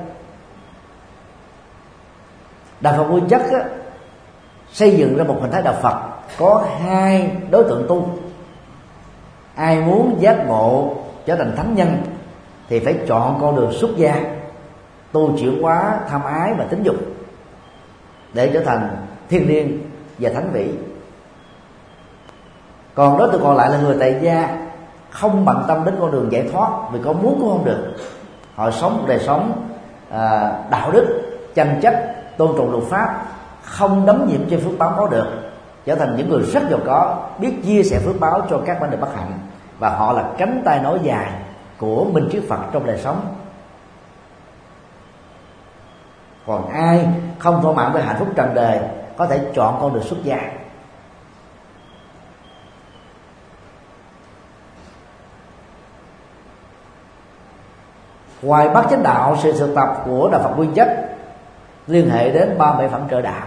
Đạo Phật nguyên chất xây dựng ra một hình thái đạo Phật có hai đối tượng tu. Ai muốn giác ngộ trở thành thánh nhân thì phải chọn con đường xuất gia, tu chuyển hóa tham ái và tính dục để trở thành thiên liêng và thánh vĩ. Còn đối tượng còn lại là người tại gia, không bận tâm đến con đường giải thoát vì có muốn cũng không được. Họ sống một đời sống đạo đức, chân chất, tôn trọng luật pháp, không đắm nhiễm trên phước báo có được, trở thành những người rất giàu có, biết chia sẻ phước báo cho các vấn đề bất hạnh, và họ là cánh tay nối dài của minh triết Phật trong đời sống. Còn ai không thỏa mãn với hạnh phúc trần đời có thể chọn con đường xuất gia. Ngoài bát chánh đạo, sự thực tập của đạo Phật nguyên chất liên hệ đến 37 phẩm trợ đạo,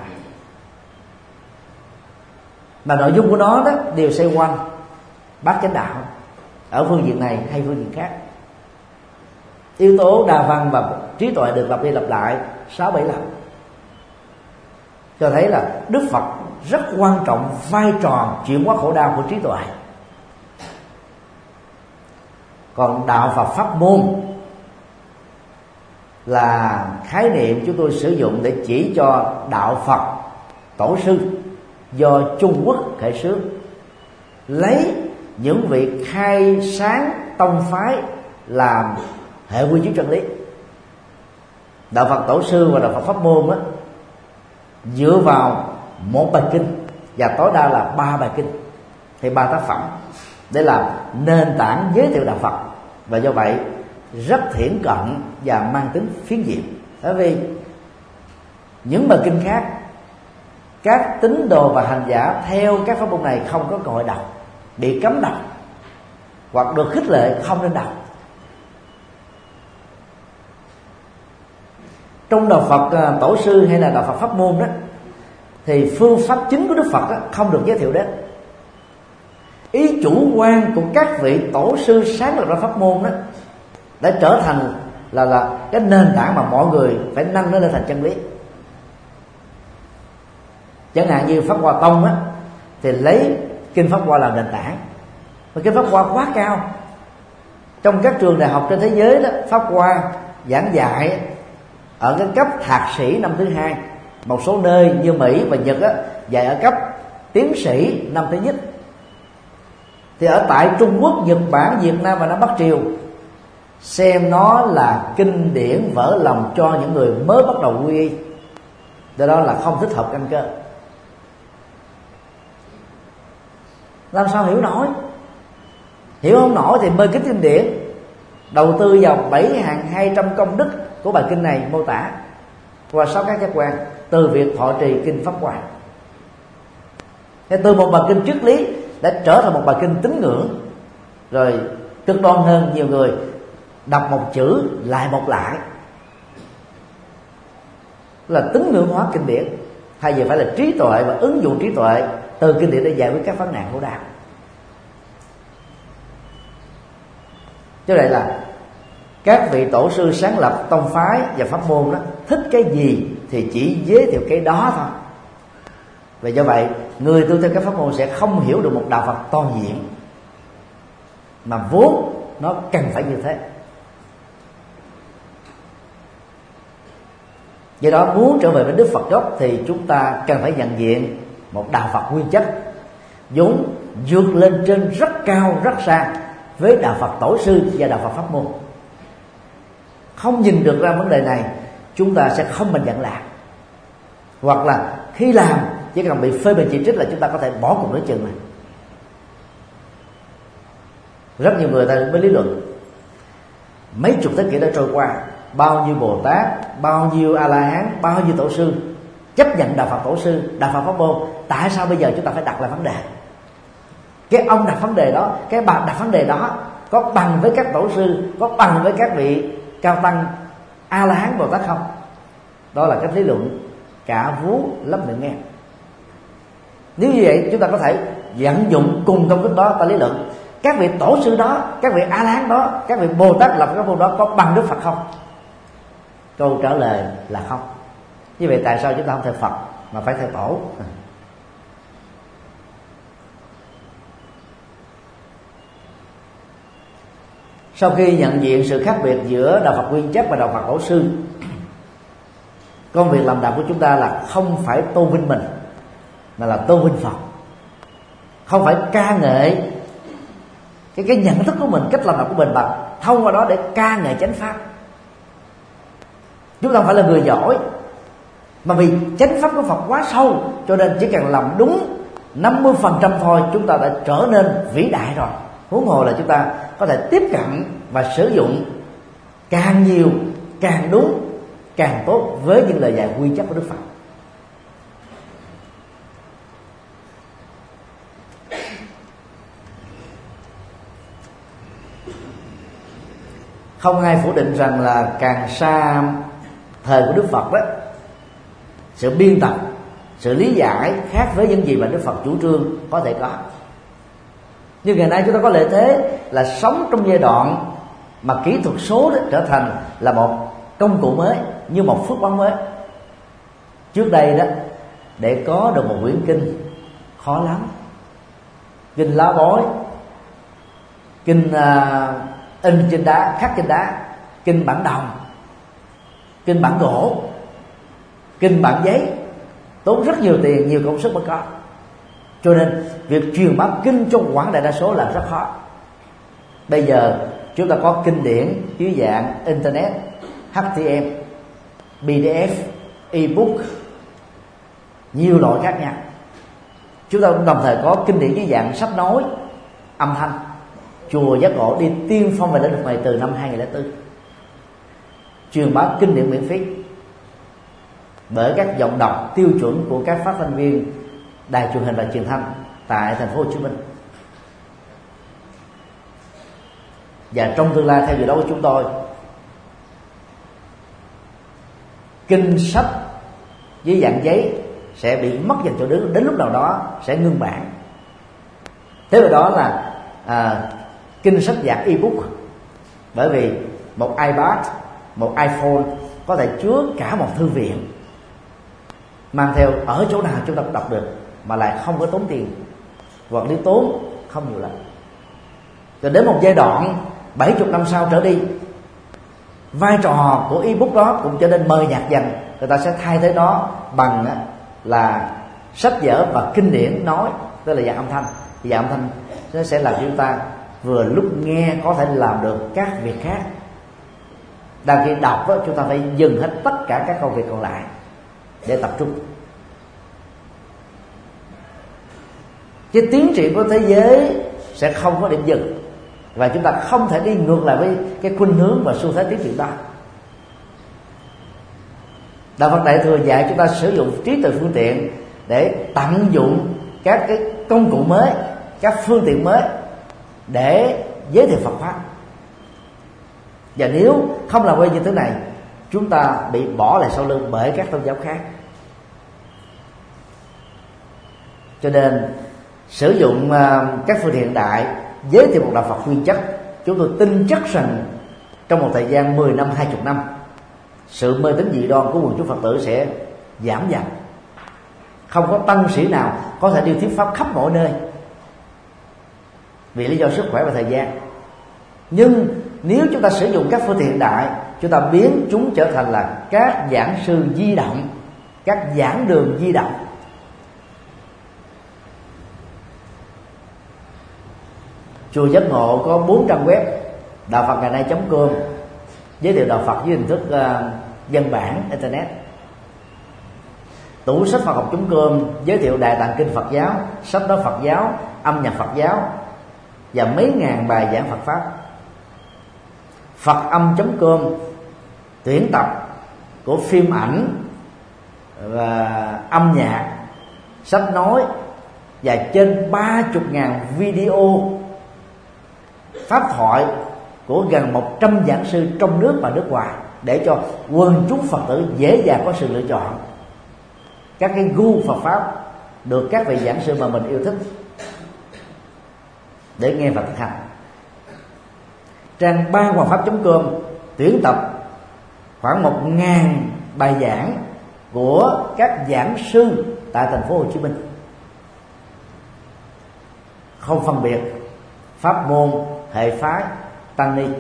mà nội dung của nó đó đều xoay quanh bát chánh đạo ở phương diện này hay phương diện khác. Yếu tố đa văn và trí tuệ được lặp đi lặp lại 6-7 lần, cho thấy là Đức Phật rất quan trọng vai trò chuyển hóa khổ đau của trí tuệ. Còn đạo Phật pháp môn là khái niệm chúng tôi sử dụng để chỉ cho đạo Phật tổ sư do Trung Quốc khởi xướng, lấy những vị khai sáng tông phái làm hệ quy chiếu chân lý. Đạo Phật tổ sư và đạo Phật pháp môn đó, dựa vào một bài kinh và tối đa là 3 bài kinh hay 3 tác phẩm để làm nền tảng giới thiệu đạo Phật, và do vậy rất thiển cận và mang tính phiến diện. Bởi vì những bài kinh khác, các tín đồ và hành giả theo các pháp môn này không có cơ hội đọc, bị cấm đọc hoặc được khích lệ không nên đọc. Trong đạo Phật tổ sư hay là đạo Phật pháp môn đó, thì phương pháp chính của Đức Phật đó không được giới thiệu đến. Ý chủ quan của các vị tổ sư sáng lập ra pháp môn đó đã trở thành là cái nền tảng mà mọi người phải nâng nó lên thành chân lý. Chẳng hạn như Pháp Hoa Tông á, thì lấy kinh Pháp Hoa làm nền tảng, và kinh Pháp Hoa quá cao. Trong các trường đại học trên thế giới đó, Pháp Hoa giảng dạy ở cái cấp thạc sĩ năm thứ 2, một số nơi như Mỹ và Nhật á, dạy ở cấp tiến sĩ năm thứ nhất. Thì ở tại Trung Quốc, Nhật Bản, Việt Nam và Nam Bắc Triều xem nó là kinh điển vỡ lòng cho những người mới bắt đầu quy y, do đó là không thích hợp căn cơ. Làm sao hiểu nổi? Hiểu không nổi thì mê kính kinh điển, đầu tư vào 7.200 công đức của bài kinh này mô tả qua 6 các giác quan, từ việc thọ trì kinh Pháp Hoa. Từ một bài kinh triết lý đã trở thành một bài kinh tín ngưỡng, rồi cực đoan hơn, nhiều người đọc một chữ lại một lại, là tín ngưỡng hóa kinh điển, thay vì phải là trí tuệ và ứng dụng trí tuệ từ kinh điển để giải quyết các vấn nạn khổ đau. Cho nên là các vị tổ sư sáng lập tông phái và pháp môn đó, thích cái gì thì chỉ giới thiệu cái đó thôi. Và do vậy người tu theo các pháp môn sẽ không hiểu được một đạo Phật toàn diện, mà vốn nó cần phải như thế. Do đó muốn trở về với Đức Phật gốc thì chúng ta cần phải nhận diện một đạo Phật nguyên chất, vốn vượt lên trên rất cao rất xa với đạo Phật tổ sư và đạo Phật pháp môn. Không nhìn được ra vấn đề này, chúng ta sẽ không mạnh dạn làm, hoặc là khi làm chỉ cần bị phê bình chỉ trích là chúng ta có thể bỏ cuộc nửa chừng này. Rất nhiều người ta mới lý luận mấy chục thế kỷ đã trôi qua, bao nhiêu Bồ Tát, bao nhiêu A La Hán, bao nhiêu tổ sư chấp nhận đạo Phật tổ sư, đạo Phật pháp môn, tại sao bây giờ chúng ta phải đặt lại vấn đề? Cái ông đặt vấn đề đó, cái bà đặt vấn đề đó có bằng với các tổ sư, có bằng với các vị cao tăng A La Hán, Bồ Tát không? Đó là cách lý luận cả vú lắm miệng nghe. Nếu như vậy chúng ta có thể vận dụng cùng công thức đó ta lý luận các vị tổ sư đó, các vị A La Hán đó, các vị Bồ Tát lập các môn đó có bằng Đức Phật không? Câu trả lời là không. Như vậy tại sao chúng ta không thờ Phật mà phải thờ tổ? Sau khi nhận diện sự khác biệt giữa đạo Phật nguyên chất và đạo Phật tổ sư, công việc làm đạo của chúng ta là không phải tôn vinh mình, mà là tôn vinh Phật. Không phải ca ngợi cái nhận thức của mình, cách làm đạo của mình, mà thông qua đó để ca ngợi chánh pháp. Chúng ta không phải là người giỏi, mà vì chánh pháp của Phật quá sâu, cho nên chỉ cần làm đúng 50% thôi chúng ta đã trở nên vĩ đại rồi. Huống hồ là chúng ta có thể tiếp cận và sử dụng càng nhiều, càng đúng, càng tốt với những lời dạy nguyên chất của Đức Phật. Không ai phủ định rằng là càng xa thời của Đức Phật đó sự biên tập, sự lý giải khác với những gì mà Đức Phật chủ trương có thể có. Nhưng ngày nay chúng ta có lợi thế là sống trong giai đoạn mà kỹ thuật số đó trở thành là một công cụ mới, như một phước báo mới. Trước đây đó, để có được một quyển kinh khó lắm. Kinh lá bối, kinh in trên đá, khắc trên đá, kinh bản đồng, kinh bản gỗ, kinh bản giấy, tốn rất nhiều tiền, nhiều công sức mới có. Cho nên việc truyền bá kinh cho quảng đại đa số là rất khó. Bây giờ chúng ta có kinh điển dưới dạng internet, HTM, PDF, ebook, nhiều loại khác nhau. Chúng ta cũng đồng thời có kinh điển dưới dạng sách nói, âm thanh. Chùa Giác Ngộ đi tiên phong về lĩnh vực này từ năm 2004, truyền bá kinh điển miễn phí bởi các giọng đọc tiêu chuẩn của các phát thanh viên đài truyền hình và truyền thanh tại thành phố Hồ Chí Minh. Và trong tương lai theo dự đoán của chúng tôi, kinh sách với dạng giấy sẽ bị mất dần chỗ đứng, đến lúc nào đó sẽ ngưng bản. Thế rồi đó là kinh sách dạng ebook, bởi vì một iPad, một iPhone có thể chứa cả một thư viện, mang theo ở chỗ nào chúng ta cũng đọc được, mà lại không có tốn tiền, hoặc nếu tốn không nhiều lắm. Rồi đến một giai đoạn 70 năm sau trở đi, vai trò của ebook đó cũng trở nên mờ nhạt dần. Người ta sẽ thay thế nó bằng là sách vở và kinh điển nói, tức là dạng âm thanh. Thì dạng âm thanh nó sẽ làm cho chúng ta vừa lúc nghe có thể làm được các việc khác. Đang khi đọc đó, chúng ta phải dừng hết tất cả các công việc còn lại để tập trung. Cái tiến triển của thế giới sẽ không có điểm dừng, và chúng ta không thể đi ngược lại với cái khuynh hướng và xu thế tiến triển đó. Đạo Phật Đại Thừa dạy chúng ta sử dụng trí tuệ phương tiện để tận dụng các cái công cụ mới, các phương tiện mới để giới thiệu Phật pháp. Và nếu không làm quen như thế này, chúng ta bị bỏ lại sau lưng bởi các tôn giáo khác. Cho nên sử dụng các phương tiện hiện đại giới thiệu một đạo Phật nguyên chất, chúng tôi tin chắc rằng trong một thời gian 10 năm, 20 năm, sự mê tín dị đoan của quần chúng Phật tử sẽ giảm dần. Không có tăng sĩ nào có thể điều thuyết pháp khắp mọi nơi vì lý do sức khỏe và thời gian. Nhưng nếu chúng ta sử dụng các phương tiện hiện đại, chúng ta biến chúng trở thành là các giảng sư di động, các giảng đường di động. Chùa Giác Ngộ có 4 trang web: đạo Phật ngày nay.com, giới thiệu đạo Phật với hình thức văn bản internet; tủ sách Phật học.com, giới thiệu Đại Tạng Kinh Phật giáo, sách nói Phật giáo, âm nhạc Phật giáo và mấy ngàn bài giảng Phật pháp; Phật âm.com, tuyển tập của phim ảnh và âm nhạc, sách nói và trên 30.000 video pháp thoại của gần 100 giảng sư trong nước và nước ngoài, để cho quần chúng Phật tử dễ dàng có sự lựa chọn các cái gu Phật pháp được các vị giảng sư mà mình yêu thích để nghe và thực hành. Trang banhoàpháp.com tuyển tập khoảng 1.000 bài giảng của các giảng sư tại thành phố Hồ Chí Minh, không phân biệt pháp môn, hệ phái, tăng ni.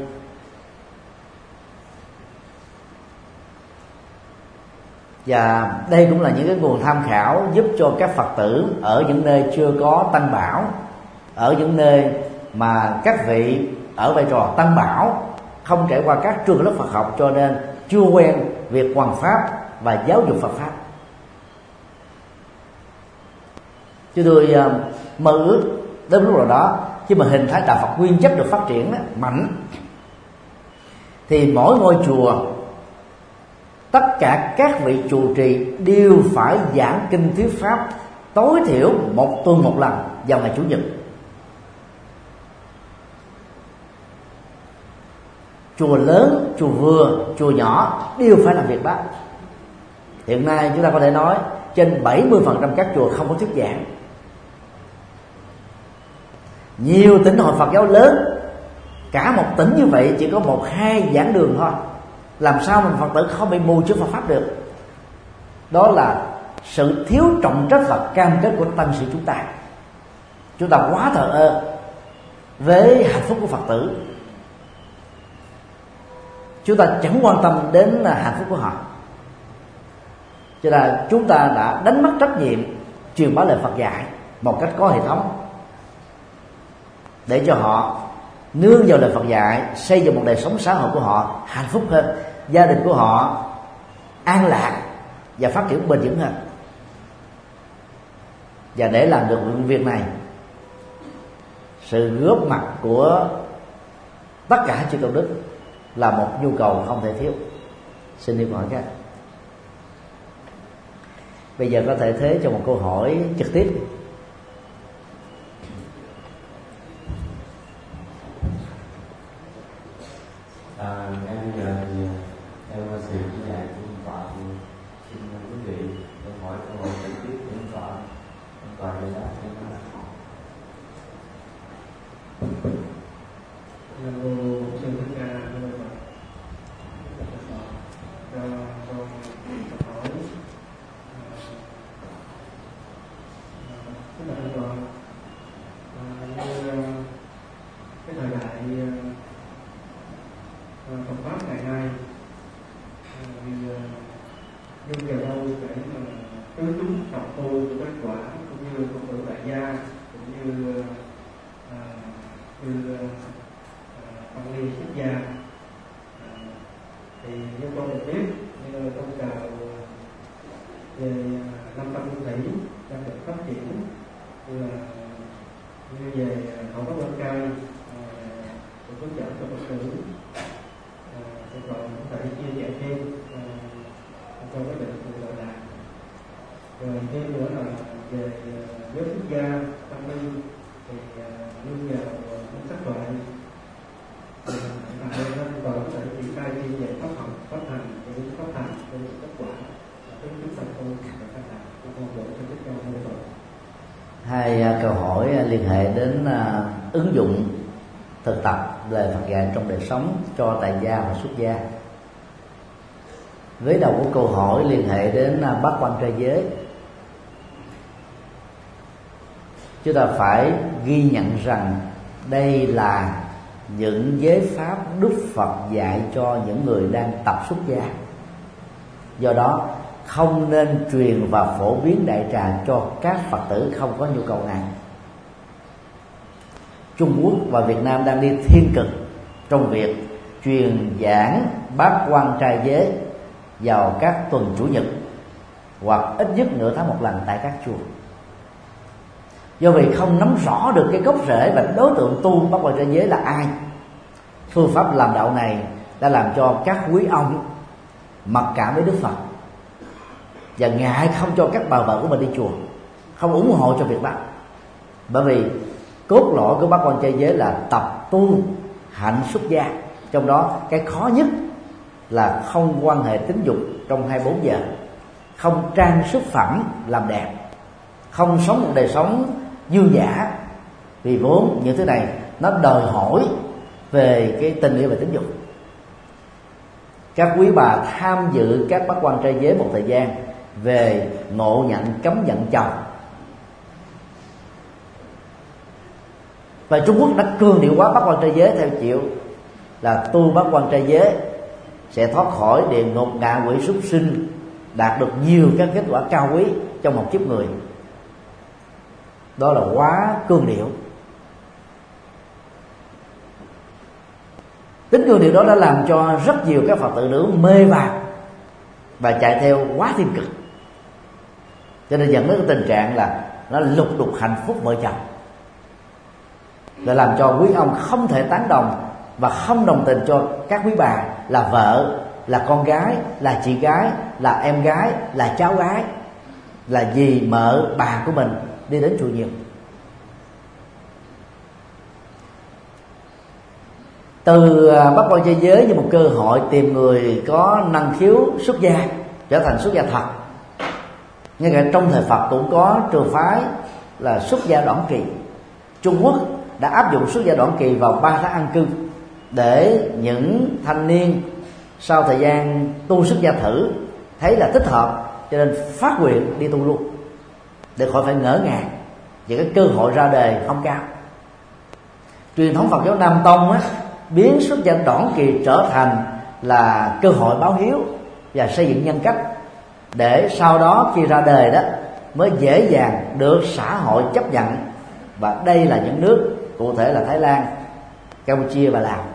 Và đây cũng là những cái nguồn tham khảo giúp cho các Phật tử ở những nơi chưa có tăng bảo, ở những nơi mà các vị ở vai trò tăng bảo, không trải qua các trường lớp Phật học, cho nên chưa quen việc hoằng pháp và giáo dục Phật pháp. Chứ tôi mơ ước đến lúc nào đó khi mà hình thái đạo Phật nguyên chất được phát triển mạnh, thì mỗi ngôi chùa, tất cả các vị trụ trì đều phải giảng kinh thuyết pháp tối thiểu một tuần một lần vào ngày Chủ nhật. Chùa lớn, chùa vừa, chùa nhỏ đều phải làm việc đó. Hiện nay chúng ta có thể nói trên 70% các chùa không có thuyết giảng. Nhiều tỉnh hội Phật giáo lớn, cả một tỉnh như vậy chỉ có 1-2 giảng đường thôi. Làm sao mà Phật tử không bị mù trước Phật pháp được? Đó là sự thiếu trọng trách và cam kết của tăng sĩ chúng ta. Chúng ta quá thờ ơ với hạnh phúc của Phật tử, chúng ta chẳng quan tâm đến hạnh phúc của họ, cho nên chúng ta đã đánh mất trách nhiệm truyền bá lời Phật dạy một cách có hệ thống, để cho họ nương vào lời Phật dạy xây dựng một đời sống xã hội của họ hạnh phúc hơn, gia đình của họ an lạc và phát triển bền vững hơn. Và để làm được việc này, sự góp mặt của tất cả chư tôn đức là một nhu cầu không thể thiếu. Xin đi hỏi các. Bây giờ có thể thế cho một câu hỏi trực tiếp. Ngay bây giờ thì theo sự chỉ dạy của ông Tọa thì xin quý vị hỏi câu hỏi trực tiếp của ông Tọa về đó. Xin Thích Ca cho con hỏi tức là còn như cái thời đại Phật pháp ngày nay thì nhưng về đâu để mà tứ chúng tập tu kết quả cũng như công tử đại gia cũng như Tăng ni xuất gia thì như con được biết như phong trào về 500 nguyên thủy đang được phát triển như về hậu pháp Lân Cai được hướng dẫn cho Phật tử thì còn có thể chia sẻ thêm trong cái định của gọi là rồi thêm nữa là về giới xuất gia Tăng ni thì nương vào cuốn sách loại nên còn có thể triển khai chuyên về pháp học, pháp hành, những pháp hành, những kết quả tính chúng thành công và các bạn cũng mong muốn cho tiếp theo hơn rồi. Hai câu hỏi liên hệ đến ứng dụng thực tập lời Phật dạy trong đời sống cho tại gia và xuất gia. Với đầu của câu hỏi liên hệ đến bát quan trai giới, chúng ta phải ghi nhận rằng đây là những giới pháp Đức Phật dạy cho những người đang tập xuất gia. Do đó không nên truyền và phổ biến đại trà cho các Phật tử không có nhu cầu này. Trung Quốc và Việt Nam đang đi thiên cực trong việc truyền giảng bát quan trai giới vào các tuần chủ nhật hoặc ít nhất nửa tháng một lần tại các chùa. Do vì không nắm rõ được cái gốc rễ và đối tượng tu bát quan trai giới là ai, phương pháp làm đạo này đã làm cho các quý ông mặc cảm với Đức Phật và ngại không cho các bà vợ của mình đi chùa, không ủng hộ cho việc đó. Bởi vì cốt lõi của bát quan trai giới là tập tu hạnh xuất gia, trong đó cái khó nhất là không quan hệ tính dục trong 24 giờ, không trang sức phẩm làm đẹp, không sống một đời sống dư dả, vì vốn những thứ này nó đòi hỏi về cái tình yêu và tính dục. Các quý bà tham dự các bát quan trai giới một thời gian về ngộ nhận cấm nhận chồng, và Trung Quốc đã cường điệu quá bát quan trai giới theo chiều là tu bát quan trai giới sẽ thoát khỏi địa ngục ngạ quỷ súc sinh, đạt được nhiều các kết quả cao quý trong một kiếp người. Đó là quá cương điệu. Tính cương điệu đó đã làm cho rất nhiều các Phật tử nữ mê vào và chạy theo quá thiên cực, cho nên dẫn đến cái tình trạng là nó lục đục hạnh phúc vợ chồng, là làm cho quý ông không thể tán đồng và không đồng tình cho các quý bà là vợ, là con gái, là chị gái, là em gái, là cháu gái, là dì mợ bà của mình đi đến chùa nhiều. Từ bát quan trai giới như một cơ hội tìm người có năng khiếu xuất gia trở thành xuất gia thật. Ngay cả trong thời Phật cũng có trường phái là xuất gia đoạn kỳ. Trung Quốc đã áp dụng xuất gia đoạn kỳ vào 3 tháng an cư, để những thanh niên sau thời gian tu xuất gia thử thấy là thích hợp, cho nên phát nguyện đi tu luôn, để khỏi phải ngỡ ngàng về cái cơ hội ra đề không cao. Truyền thống Phật giáo Nam Tông á, biến xuất gia đoạn kỳ trở thành là cơ hội báo hiếu và xây dựng nhân cách, để sau đó khi ra đời đó mới dễ dàng được xã hội chấp nhận. Và đây là những nước cụ thể là Thái Lan, Campuchia và Lào.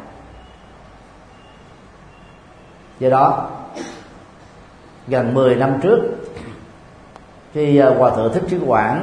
Do đó gần 10 năm trước, khi Hòa Thượng Thích Trí Quảng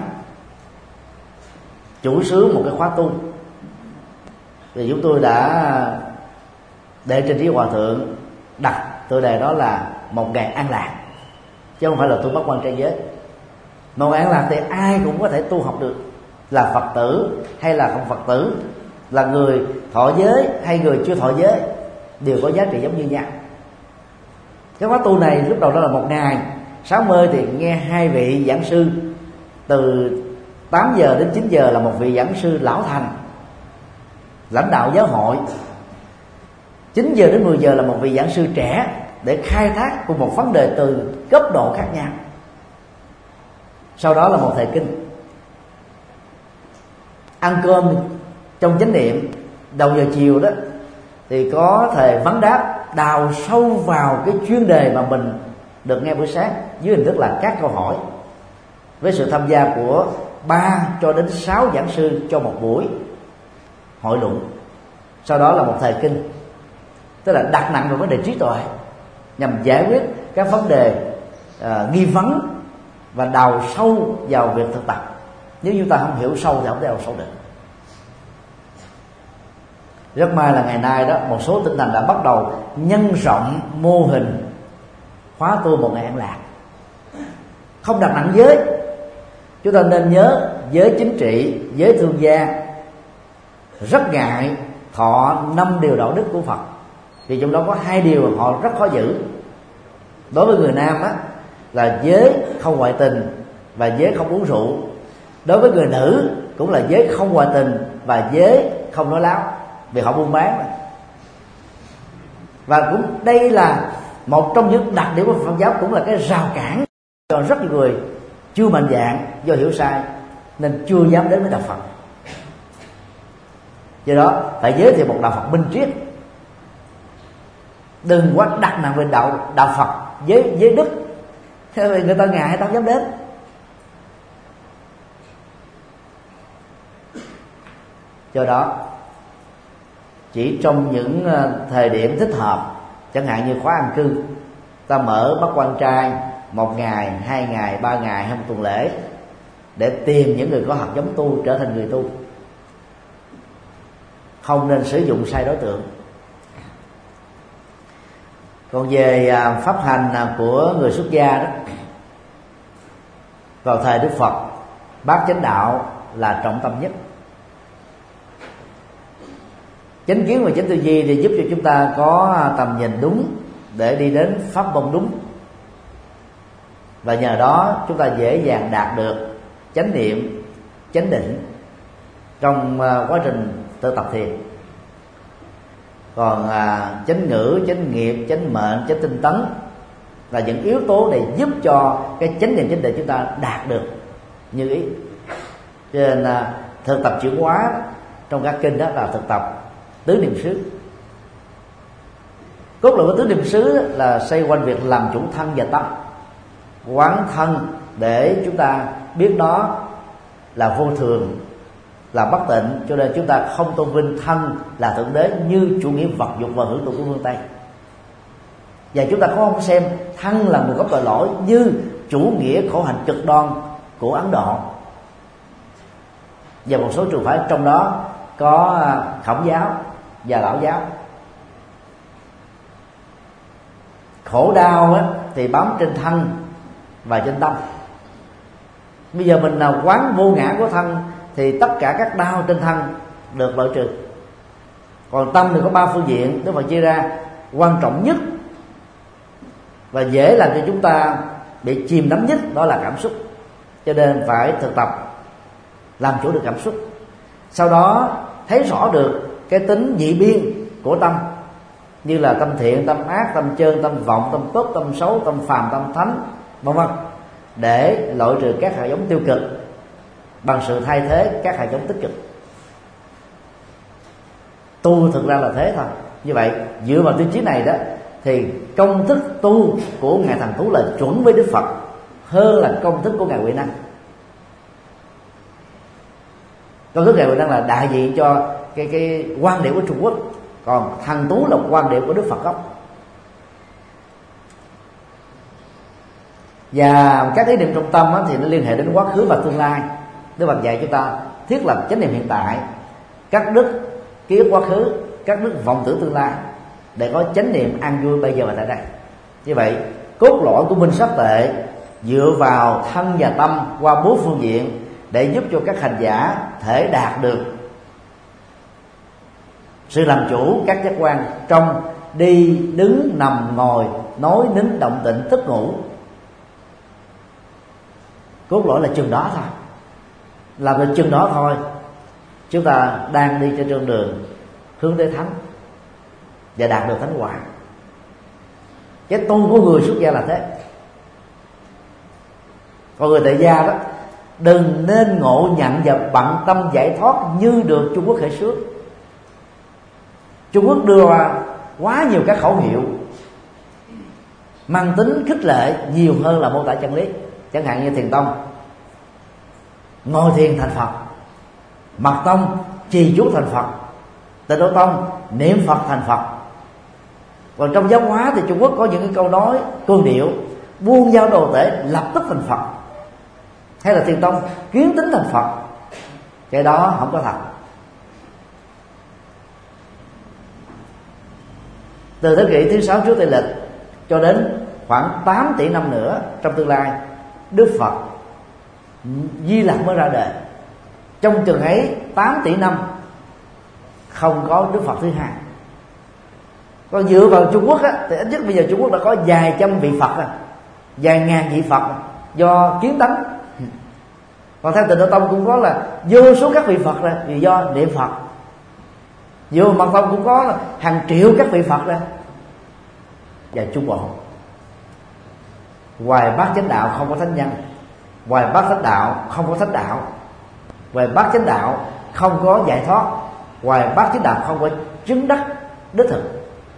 chủ xướng một cái khóa tu, thì chúng tôi đã để trên trí Hòa Thượng đặt tựa đề đó là 1 ngày an lạc, chứ không phải là tu bát quan trai giới. 1 ngày an lạc thì ai cũng có thể tu học được, là Phật tử hay là không Phật tử, là người thọ giới hay người chưa thọ giới, đều có giá trị giống như nhau. Cái khóa tu này lúc đầu đó là 1 ngày, sáng mơ thì nghe 2 vị giảng sư, từ 8 giờ đến 9 giờ là một vị giảng sư lão thành lãnh đạo giáo hội, 9 giờ đến 10 giờ là một vị giảng sư trẻ, để khai thác cùng một vấn đề từ cấp độ khác nhau. Sau đó là một thời kinh. Ăn cơm trong chánh niệm đầu giờ chiều đó thì có thời vấn đáp, đào sâu vào cái chuyên đề mà mình được nghe buổi sáng, dưới hình thức là các câu hỏi, với sự tham gia của 3 cho đến 6 giảng sư cho một buổi hội luận. Sau đó là một thời kinh, tức là đặt nặng vào vấn đề trí tuệ, nhằm giải quyết các vấn đề nghi vấn và đào sâu vào việc thực tập. Nếu như ta không hiểu sâu thì không thể đào sâu được. Rất may là ngày nay đó, một số tỉnh thành đã bắt đầu nhân rộng mô hình khóa tu 1 ngày an lạc, không đặt nặng giới. Chúng ta nên nhớ, giới chính trị, giới thương gia rất ngại thọ 5 điều đạo đức của Phật, vì trong đó có 2 điều họ rất khó giữ. Đối với người nam á, là giới không ngoại tình và giới không uống rượu. Đối với người nữ cũng là giới không ngoại tình và giới không nói láo, vì họ buôn bán. Và cũng đây là một trong những đặc điểm của Phật giáo, cũng là cái rào cản cho rất nhiều người chưa mạnh dạn do hiểu sai nên chưa dám đến với đạo Phật. Do đó phải giới thiệu một đạo Phật minh triết, đừng quá đặt nặng về đạo Phật với đức, vì người ta ngại, ta không dám đến. Do đó chỉ trong những thời điểm thích hợp, chẳng hạn như khóa an cư, ta mở bát quan trai 1 ngày, 2 ngày, 3 ngày hay 1 tuần lễ, để tìm những người có hạt giống tu trở thành người tu. Không nên sử dụng sai đối tượng. Còn về pháp hành của người xuất gia đó, vào thời Đức Phật, bát chánh đạo là trọng tâm nhất. Chánh kiến và chánh tư duy thì giúp cho chúng ta có tầm nhìn đúng để đi đến pháp môn đúng, và nhờ đó chúng ta dễ dàng đạt được chánh niệm, chánh định trong quá trình tự tập thiền. Còn chánh ngữ, chánh nghiệp, chánh mệnh, chánh tinh tấn là những yếu tố để giúp cho cái chánh niệm, chánh định chúng ta đạt được như ý. Cho nên thực tập chuyển hóa trong các kinh đó là thực tập tứ niệm xứ. Cốt lõi của tứ niệm xứ là xoay quanh việc làm chủ thân và tâm, quán thân để chúng ta biết đó là vô thường, là bất tịnh, cho nên chúng ta không tôn vinh thân là thượng đế như chủ nghĩa vật dục và hưởng thụ của phương Tây. Và chúng ta cũng không xem thân là nguồn gốc tội lỗi như chủ nghĩa khổ hạnh cực đoan của Ấn Độ và một số trường phái, trong đó có Khổng giáo và Lão giáo. Khổ đau á, thì bám trên thân và trên tâm. Bây giờ mình nào quán vô ngã của thân thì tất cả các đau trên thân được loại trừ. Còn tâm thì có 3 phương diện Đức Phật chia ra. Quan trọng nhất và và dễ làm cho chúng ta bị chìm đắm nhất, đó là cảm xúc. Cho nên phải thực tập làm chủ được cảm xúc, sau đó thấy rõ được cái tính nhị biên của tâm, như là tâm thiện, tâm ác, tâm chơn, tâm vọng, tâm tốt, tâm xấu, tâm phàm, tâm thánh, vân vân, để loại trừ các hạt giống tiêu cực bằng sự thay thế các hạt giống tích cực. Tu thực ra là thế thôi. Như vậy dựa vào tiêu chí này đó thì công thức tu của ngài Thần Thú là chuẩn với Đức Phật hơn là công thức của ngài Huệ Năng. Công thức ngài Huệ Năng là đại diện cho cái quan điểm của Trung Quốc, còn Thần Thú là quan điểm của Đức Phật gốc. Và các ý niệm trong tâm thì nó liên hệ đến quá khứ và tương lai. Đức Phật dạy chúng ta thiết lập chánh niệm hiện tại, cắt đứt ký ức quá khứ, cắt đứt vọng tưởng tương lai, để có chánh niệm an vui bây giờ và tại đây. Như vậy cốt lõi của minh sát tuệ dựa vào thân và tâm qua 4 phương diện để giúp cho các hành giả thể đạt được sự làm chủ các giác quan trong đi, đứng, nằm, ngồi, nói, nín, động tĩnh, thức, ngủ. Cốt lõi là chừng đó thôi. Làm được chừng đó thôi, chúng ta đang đi trên đường hướng tới thánh và đạt được thánh quả. Cái tu của người xuất gia là thế. Còn người tại gia đó, đừng nên ngộ nhận và bận tâm giải thoát như được Trung Quốc khởi xướng. Trung Quốc đưa ra quá nhiều các khẩu hiệu mang tính khích lệ nhiều hơn là mô tả chân lý. Chẳng hạn như Thiền tông ngồi thiền thành Phật, Mật tông trì chú thành Phật, Tịnh Độ tông niệm Phật thành Phật. Còn trong giáo hóa thì Trung Quốc có những cái câu nói cương điệu: buông giao đồ tể lập tức thành Phật, hay là Thiền tông kiến tính thành Phật. Cái đó không có thật. Từ thế kỷ thứ 6 trước Tây lịch cho đến khoảng 8 tỷ năm nữa trong tương lai, Đức Phật Di Lặc mới ra đời. Trong chừng ấy 8 tỷ năm không có Đức Phật thứ hai. Còn dựa vào Trung Quốc á, thì ít nhất bây giờ Trung Quốc đã có vài trăm vị Phật, vài ngàn vị Phật do kiến tánh. Còn theo Tịnh Độ tông cũng có là vô số các vị Phật ra vì do niệm Phật. Vô Mật tông cũng có là hàng triệu các vị Phật ra. Và Trung Bộ, ngoài bát chánh đạo không có thánh nhân, ngoài bát chánh đạo không có thánh đạo, ngoài bát chánh đạo không có giải thoát, ngoài bát chánh đạo không có chứng đắc đích thực.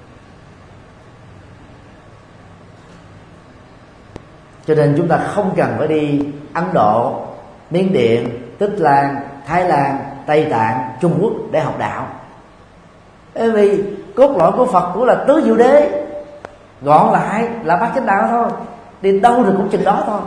Cho nên chúng ta không cần phải đi Ấn Độ, Miến Điện, Tích Lan, Thái Lan, Tây Tạng, Trung Quốc để học đạo. Bởi vì cốt lõi của Phật cũng là tứ diệu đế, gọn lại là bát chánh đạo thôi. Đi đâu thì cũng chừng đó thôi.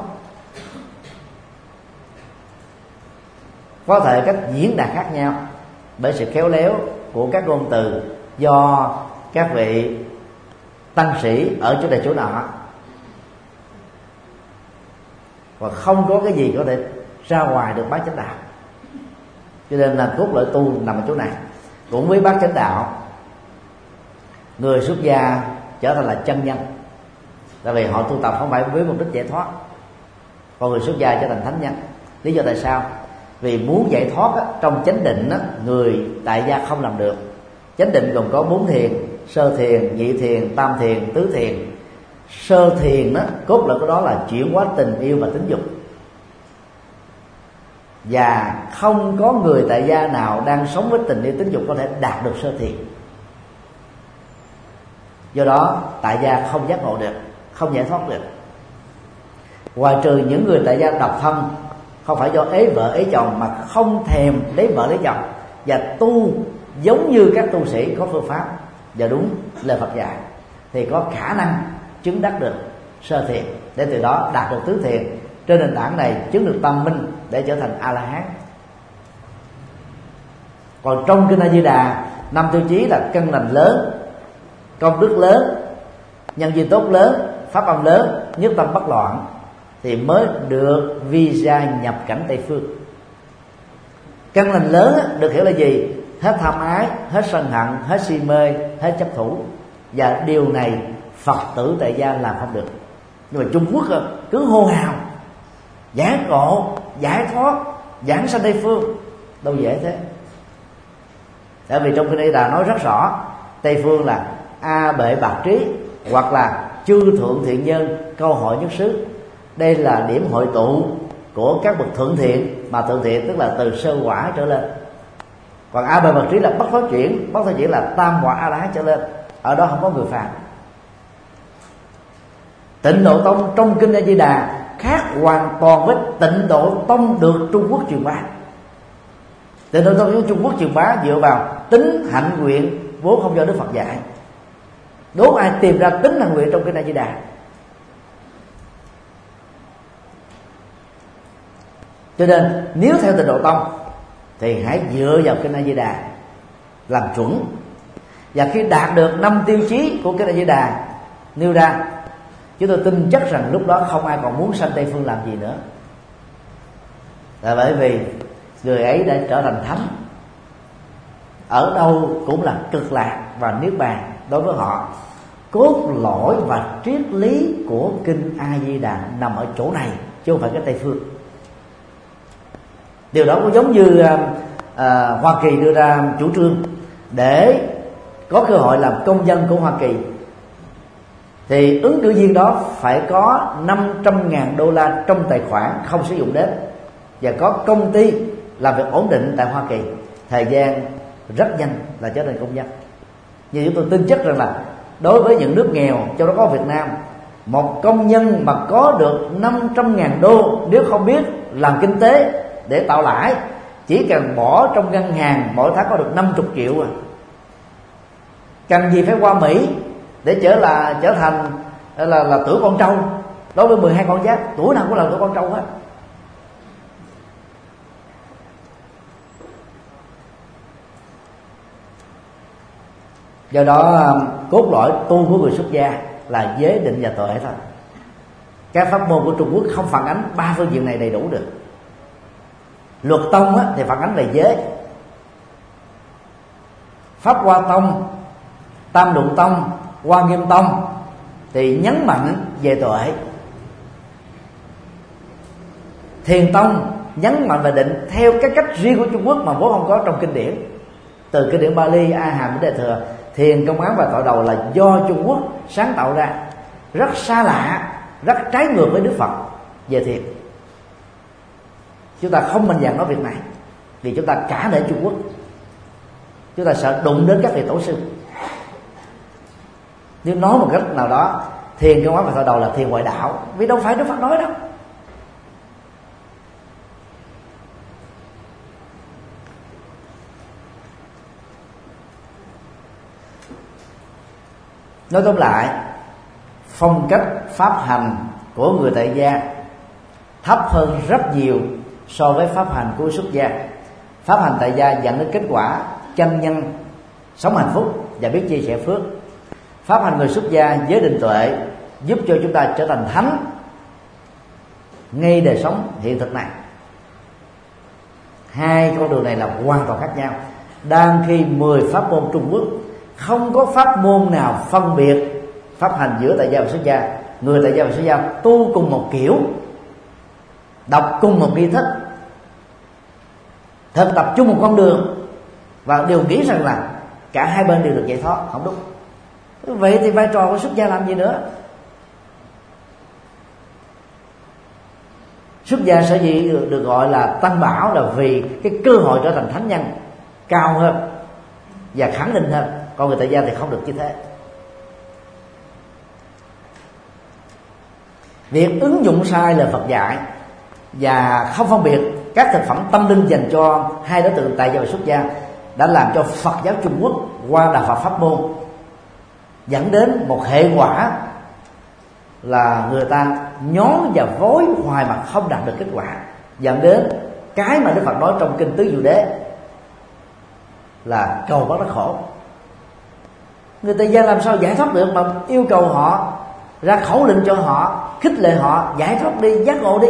Có thể cách diễn đạt khác nhau bởi sự khéo léo của các ngôn từ do các vị tăng sĩ ở chỗ này chỗ nọ, và không có cái gì có thể ra ngoài được bát chánh đạo. Cho nên là cốt lõi tu nằm ở chỗ này. Cũng với bát chánh đạo, người xuất gia trở thành là chân nhân, tại vì họ tu tập không phải với mục đích giải thoát. Còn người xuất gia trở thành thánh nhân. Lý do tại sao? Vì muốn giải thoát á, trong chánh định á, người tại gia không làm được. Chánh định gồm có 4 thiền: sơ thiền, nhị thiền, tam thiền, tứ thiền. Sơ thiền á, cốt lõi của đó là chuyển hóa tình yêu và tính dục. Và không có người tại gia nào đang sống với tình yêu tính dục có thể đạt được sơ thiền. Do đó tại gia không giác ngộ được, không giải thoát được. Ngoài trừ những người tại gia độc thân, không phải do ế vợ ế chồng mà không thèm lấy vợ lấy chồng, và tu giống như các tu sĩ có phương pháp và đúng lời Phật dạy, thì có khả năng chứng đắc được sơ thiền, để từ đó đạt được tứ thiền. Trên nền tảng này chứng được tâm minh để trở thành A La Hán. Còn trong Kinh A Di Đà, 5 tiêu chí là căn lành lớn, công đức lớn, nhân duyên tốt lớn, pháp âm lớn, nhất tâm bất loạn, thì mới được visa nhập cảnh Tây phương. Căn lành lớn được hiểu là gì? Hết tham ái, hết sân hận, hết si mê, hết chấp thủ. Và điều này Phật tử tại gia làm không được. Nhưng mà Trung Quốc cứ hô hào giải ngộ, giải thoát, giảng sanh Tây phương, đâu dễ thế. Tại vì trong kinh A Di Đà nói rất rõ, Tây phương là A Bệ Bạc Trí hoặc là chư thượng thiện nhân câu hội nhất xứ. Đây là điểm hội tụ của các bậc thượng thiện, mà thượng thiện tức là từ sơ quả trở lên. Còn A Bệ Bạc Trí là bất thoái chuyển là tam quả A La Hán trở lên, ở đó không có người phàm. Tịnh Độ Tông trong kinh A Di Đà khác hoàn toàn với Tịnh Độ Tông được Trung Quốc truyền bá. Tịnh Độ Tông của Trung Quốc truyền bá dựa vào tính hạnh nguyện vốn không do Đức Phật dạy. Đố ai tìm ra tính hạnh nguyện trong kinh A Di Đà. Cho nên nếu theo Tịnh Độ Tông thì hãy dựa vào kinh A Di Đà làm chuẩn, và khi đạt được 5 tiêu chí của kinh A Di Đà nêu ra, chúng tôi tin chắc rằng lúc đó không ai còn muốn sanh Tây phương làm gì nữa. Là bởi vì người ấy đã trở thành thánh, ở đâu cũng là cực lạc và niết bàn đối với họ. Cốt lõi và triết lý của kinh A Di Đà nằm ở chỗ này, chứ không phải cái Tây phương. Điều đó cũng giống như Hoa Kỳ đưa ra chủ trương để có cơ hội làm công dân của Hoa Kỳ, thì ứng cử viên đó phải có 500.000 đô la trong tài khoản không sử dụng đến, và có công ty làm việc ổn định tại Hoa Kỳ, thời gian rất nhanh là trở thành công dân. Như chúng tôi tin chắc rằng là đối với những nước nghèo, trong đó có Việt Nam, một công nhân mà có được 500.000 đô, nếu không biết làm kinh tế để tạo lãi, chỉ cần bỏ trong ngân hàng mỗi tháng có được 50 triệu à. Cần gì phải qua Mỹ để trở thành là tuổi con trâu. Đối với 12 con giáp, tuổi nào cũng là tuổi con trâu hết. Do đó cốt lõi tu của người xuất gia là giới định và tuệ thôi. Các pháp môn của Trung Quốc không phản ánh ba phương diện này đầy đủ được. Luật tông thì phản ánh về giới. Pháp Hoa Tông, Tam Luận Tông, Hoa Nghiêm Tông thì nhấn mạnh về tuệ. Thiền Tông nhấn mạnh về định theo cái cách riêng của Trung Quốc mà vốn không có trong kinh điển. Từ kinh điển Bali, A Hàm đến Đại Thừa, thiền, công án và tội đầu là do Trung Quốc sáng tạo ra, rất xa lạ, rất trái ngược với Đức Phật về thiền. Chúng ta không mạnh dạn nói việc này vì chúng ta cả nể Trung Quốc, chúng ta sợ đụng đến các vị tổ sư. Nếu nói một cách nào đó thiền, công án và tội đầu là thiền ngoại đạo, vì đâu phải Đức Phật nói đâu. Nói tóm lại, phong cách pháp hành của người tại gia thấp hơn rất nhiều so với pháp hành của xuất gia. Pháp hành tại gia dẫn đến kết quả chân nhân, sống hạnh phúc và biết chia sẻ phước. Pháp hành người xuất gia giới định tuệ giúp cho chúng ta trở thành thánh ngay đời sống hiện thực này. Hai con đường này là hoàn toàn khác nhau. Đang khi 10 pháp môn Trung Quốc không có pháp môn nào phân biệt pháp hành giữa tại gia và xuất gia. Người tại gia và xuất gia tu cùng một kiểu, đọc cùng một nghi thức, thực tập chung một con đường, và đều nghĩ rằng là cả hai bên đều được giải thoát. Không đúng. Vậy thì vai trò của xuất gia làm gì nữa? Xuất gia sở dĩ được gọi là tăng bảo là vì cái cơ hội trở thành thánh nhân cao hơn và khẳng định hơn. Còn người tại gia thì không được như thế. Việc ứng dụng sai lời Phật dạy và không phân biệt các thực phẩm tâm linh dành cho hai đối tượng tại gia và xuất gia đã làm cho Phật giáo Trung Quốc qua đạo Phật pháp môn dẫn đến một hệ quả là người ta nhón và vối hoài mà không đạt được kết quả, dẫn đến cái mà Đức Phật nói trong kinh Tứ Diệu Đế là cầu bắt đắc khổ. Người tại gia làm sao giải thoát được mà yêu cầu họ, ra khẩu lệnh cho họ, khích lệ họ giải thoát đi, giác ngộ đi.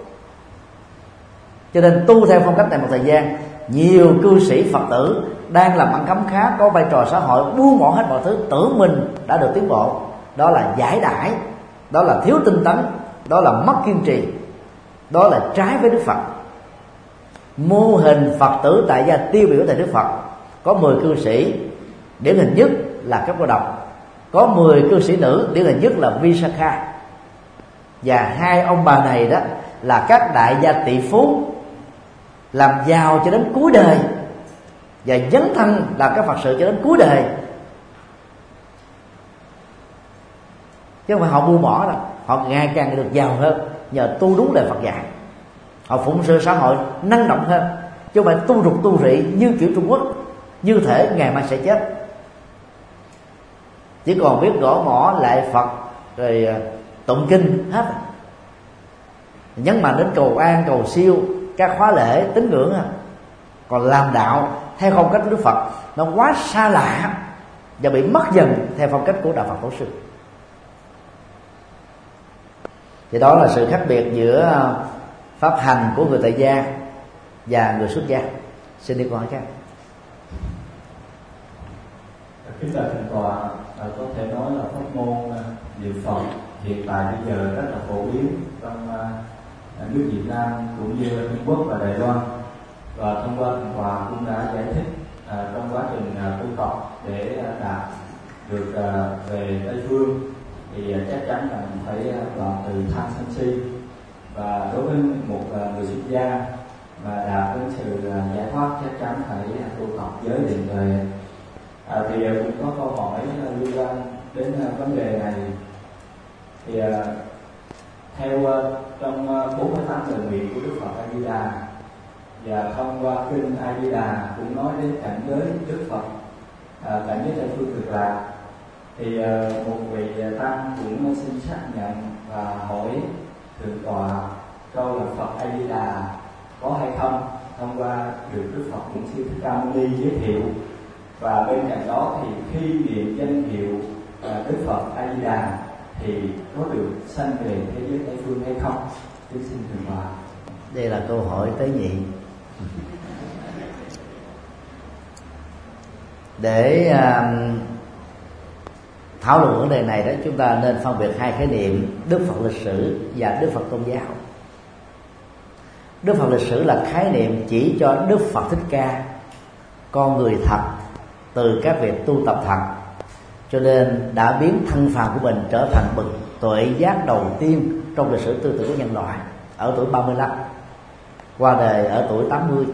Cho nên tu theo phong cách này một thời gian, nhiều cư sĩ Phật tử đang làm ăn khấm khá, có vai trò xã hội, buông bỏ hết mọi thứ, tưởng mình đã được tiến bộ, đó là giải đãi, đó là thiếu tinh tấn, đó là mất kiên trì, đó là trái với Đức Phật. Mô hình Phật tử tại gia tiêu biểu tại Đức Phật có 10 cư sĩ, điển hình nhất là Cấp Cô Độc, có 10 cư sĩ nữ, điển hình nhất là Visakha. Và hai ông bà này đó là các đại gia tỷ phú làm giàu cho đến cuối đời và dấn thân làm các Phật sự cho đến cuối đời, chứ không phải họ buông bỏ đâu. Họ ngày càng được giàu hơn nhờ tu đúng lời Phật dạy. Họ phụng sự xã hội năng động hơn, chứ không phải tu rục tu rị như kiểu Trung Quốc, như thể ngày mai sẽ chết, chỉ còn biết gõ mõ lại Phật rồi tụng kinh hết, nhấn mạnh đến cầu an cầu siêu, các khóa lễ tín ngưỡng. Còn làm đạo theo phong cách của Đức Phật nó quá xa lạ và bị mất dần theo phong cách của đạo Phật tổ sư. Thì đó là sự khác biệt giữa pháp hành của người tại gia và người xuất gia. Xin đi câu hỏi khác. Kính thưa thượng tọa, có thể nói là pháp môn niệm Phật hiện tại bây giờ rất là phổ biến trong nước Việt Nam cũng như Trung Quốc và Đài Loan, và thông qua thượng tọa cũng đã giải thích trong quá trình tu tập để đạt được về Tây Phương thì chắc chắn là mình phải đoạn từ tham sân si, và đối với một người xuất gia mà đạt đến sự giải thoát chắc chắn phải tu tập giới định tuệ. Thì cũng có câu hỏi liên quan đến vấn đề này. Thì theo trong 48 lời nguyện của Đức Phật A Di Đà và thông qua kinh A Di Đà cũng nói đến cảnh giới Đức Phật, cảnh giới Tây Phương Cực Lạc, thì một vị tăng cũng xin xác nhận và hỏi thượng tọa câu là Phật A Di Đà có hay không, thông qua được Đức Phật cũng sư Thích Ca Mâu Ni giới thiệu. Và bên cạnh đó thì khi niệm danh hiệu Đức Phật A Di Đà thì có được sanh về thế giới Tây Phương hay không? Kính xin thượng tọa. Đây là câu hỏi tế nhị. Để thảo luận vấn đề này đó, chúng ta nên phân biệt hai khái niệm Đức Phật lịch sử và Đức Phật tôn giáo. Đức Phật lịch sử là khái niệm chỉ cho Đức Phật Thích Ca, con người thật, từ các việc tu tập thật, cho nên đã biến thân phàm của mình trở thành bậc tuệ giác đầu tiên trong lịch sử tư tưởng của nhân loại ở tuổi 35, qua đời ở tuổi 80.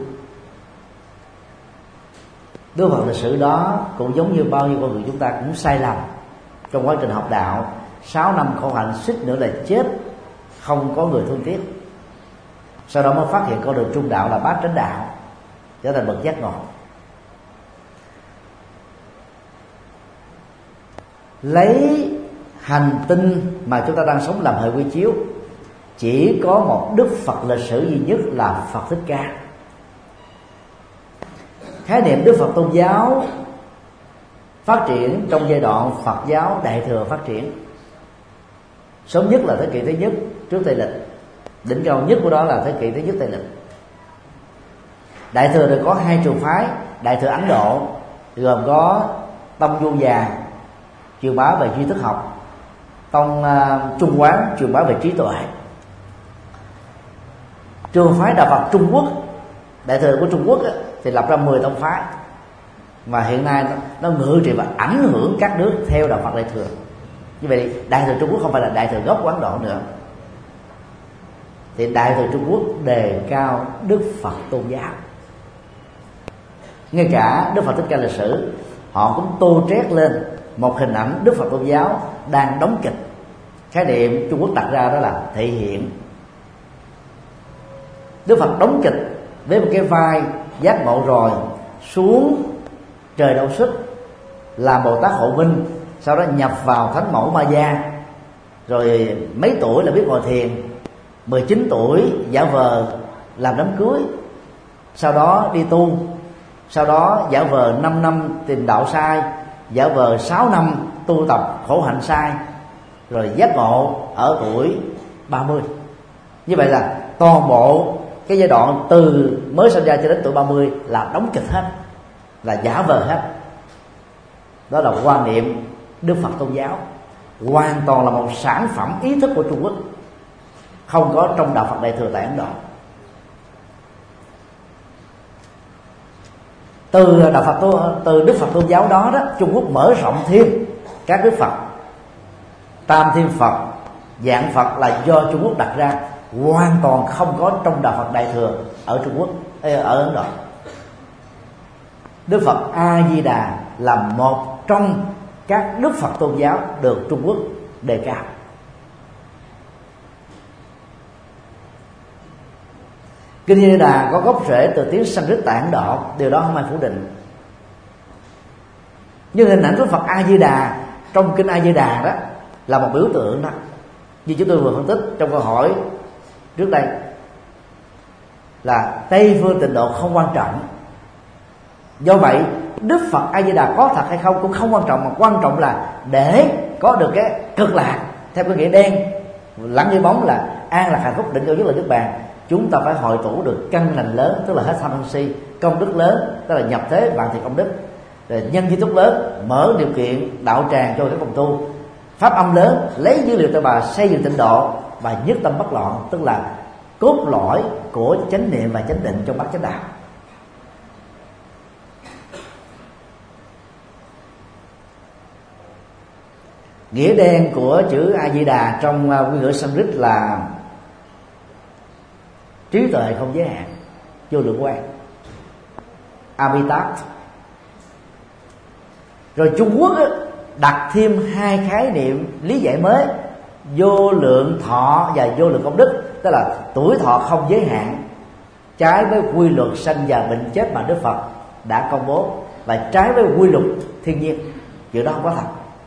Đức Phật lịch sử đó cũng giống như bao nhiêu con người chúng ta cũng sai lầm trong quá trình học đạo. 6 năm khổ hạnh suýt nữa là chết, không có người thương tiếc. Sau đó mới phát hiện con đường trung đạo là bát chánh đạo, trở thành bậc giác ngộ. Lấy hành tinh mà chúng ta đang sống làm hệ quy chiếu, chỉ có một Đức Phật lịch sử duy nhất là Phật Thích Ca. Khái niệm Đức Phật tôn giáo phát triển trong giai đoạn Phật giáo Đại thừa phát triển. Sớm nhất là thế kỷ thứ nhất trước Tây lịch, đỉnh cao nhất của đó là thế kỷ thứ nhất Tây lịch. Đại thừa được có hai trường phái. Đại thừa Ấn Độ gồm có Tông Du Già truyền bá về duy thức học, Tông Trung Quán truyền bá về trí tuệ. Trường phái Đạo Phật Trung Quốc, Đại thừa của Trung Quốc thì lập ra 10 tông phái, mà hiện nay nó ngự trị và ảnh hưởng các nước theo Đạo Phật Đại thừa. Như vậy Đại thừa Trung Quốc không phải là Đại thừa gốc của Ấn Độ nữa. Thì Đại thừa Trung Quốc đề cao Đức Phật tôn giáo. Ngay cả Đức Phật Thích Ca lịch sử, họ cũng tô trét lên một hình ảnh Đức Phật tôn giáo đang đóng kịch. Khái niệm Trung Quốc đặt ra đó là thể hiện. Đức Phật đóng kịch với một cái vai giác ngộ rồi xuống trời Đâu Xuất làm Bồ Tát Hộ Minh, sau đó nhập vào Thánh Mẫu Ma Gia, rồi mấy tuổi là biết ngồi thiền, 19 tuổi giả vờ làm đám cưới, sau đó đi tu, sau đó giả vờ 5 năm tìm đạo sai, giả vờ 6 năm tu tập khổ hạnh sai, rồi giác ngộ ở tuổi 30. Như vậy là toàn bộ cái giai đoạn từ mới sinh ra cho đến tuổi 30 là đóng kịch hết, là giả vờ hết. Đó là quan niệm Đức Phật tôn giáo. hoàn toàn là một sản phẩm ý thức của Trung Quốc, không có trong đạo Phật Đại thừa tại Ấn Độ. Từ Đức Phật tôn giáo đó Trung Quốc mở rộng thêm các Đức Phật, Tam Thiên Phật, Dạng Phật là do Trung Quốc đặt ra, hoàn toàn không có trong đạo Phật Đại thừa ở Trung Quốc, ở Ấn Độ. Đức Phật A Di Đà là một trong các Đức Phật tôn giáo được Trung Quốc đề cao. Kinh A Di Đà có gốc rễ từ tiếng Sanskrit tại Ấn Độ, điều đó không ai phủ định. Nhưng hình ảnh Đức Phật A Di Đà trong kinh A Di Đà đó là một biểu tượng đó, như chúng tôi vừa phân tích trong câu hỏi trước đây, là Tây phương tịnh độ không quan trọng. Do vậy Đức Phật A Di Đà có thật hay không cũng không quan trọng, mà quan trọng là để có được cái cực lạc theo cái nghĩa đen lẫn như bóng là an lạc hạnh phúc định cao nhất là Niết Bàn, chúng ta phải hội tụ được căn lành lớn, tức là hết tham sân si, công đức lớn, tức là nhập thế vạn thiện công đức, rồi nhân duy túc lớn, mở điều kiện đạo tràng cho các công tu, pháp âm lớn, lấy dữ liệu từ bà xây dựng tịnh độ, và nhất tâm bất loạn, tức là cốt lõi của chánh niệm và chánh định trong bát chánh đạo. Nghĩa đen của chữ A Di Đà trong nguyên ngữ Sanskrit là trí tuệ không giới hạn, vô lượng quan, Amitabh. Rồi Trung Quốc đặt thêm hai khái niệm lý giải mới, vô lượng thọ và vô lượng công đức, tức là tuổi thọ không giới hạn, trái với quy luật sanh già bệnh chết mà Đức Phật đã công bố, và trái với quy luật thiên nhiên. Chuyện đó không có thật.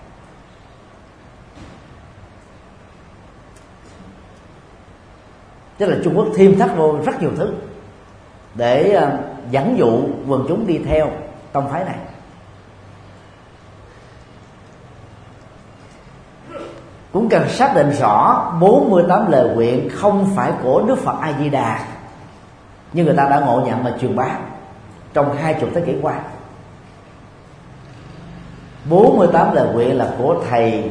Tức là Trung Quốc thêm thắt vô rất nhiều thứ để dẫn dụ quần chúng đi theo tông phái này. Cũng cần xác định rõ 48 lời nguyện không phải của Đức Phật A Di Đà, nhưng người ta đã ngộ nhận và truyền bá trong 20 thế kỷ qua. 48 lời nguyện là của thầy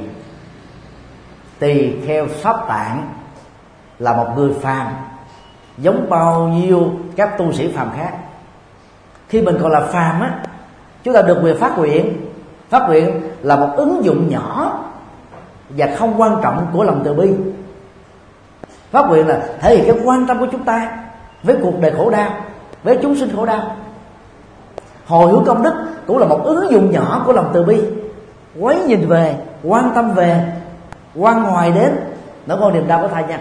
Tỳ Kheo Pháp Tạng, là một người phàm giống bao nhiêu các tu sĩ phàm khác. Khi mình còn là phàm á, chúng ta được quyền phát nguyện. Phát nguyện là một ứng dụng nhỏ và không quan trọng của lòng từ bi. Phát nguyện là thể hiện cái quan tâm của chúng ta với cuộc đời khổ đau, với chúng sinh khổ đau. Hồi hướng công đức cũng là một ứng dụng nhỏ của lòng từ bi, quấy nhìn về, quan tâm về, quan ngoài đến nỗi khổ niềm đau của thai nhân.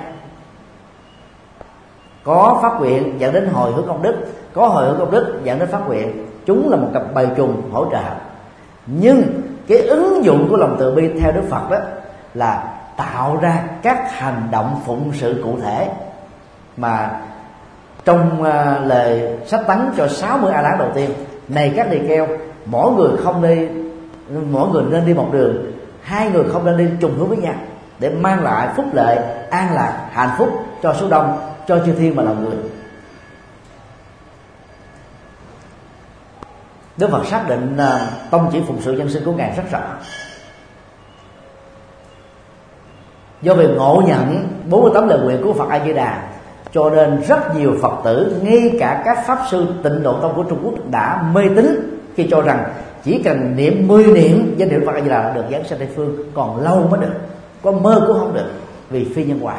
Có phát nguyện dẫn đến hồi hướng công đức, có hồi hướng công đức dẫn đến phát nguyện. Chúng là một cặp bầy trùng hỗ trợ. Nhưng cái ứng dụng của lòng từ bi theo Đức Phật đó là tạo ra các hành động phụng sự cụ thể, mà trong lời sách tấn cho 60 A Lán đầu tiên này, các tỳ kheo mỗi người nên đi một đường, hai người không nên đi trùng hướng với nhau, để mang lại phúc lợi, an lạc, hạnh phúc cho số đông, cho chư thiên và lòng người. Đức Phật xác định tông chỉ phụng sự nhân sinh của Ngài rất rõ. Do vì ngộ nhận 48 lời nguyện của Phật A Di Đà, cho nên rất nhiều Phật tử, ngay cả các pháp sư Tịnh Độ Tông của Trung Quốc đã mê tín khi cho rằng chỉ cần niệm 10 niệm danh hiệu Phật A Di Đà là được giáng sanh Tây phương, còn lâu mới được, có mơ cũng không được, vì phi nhân quả.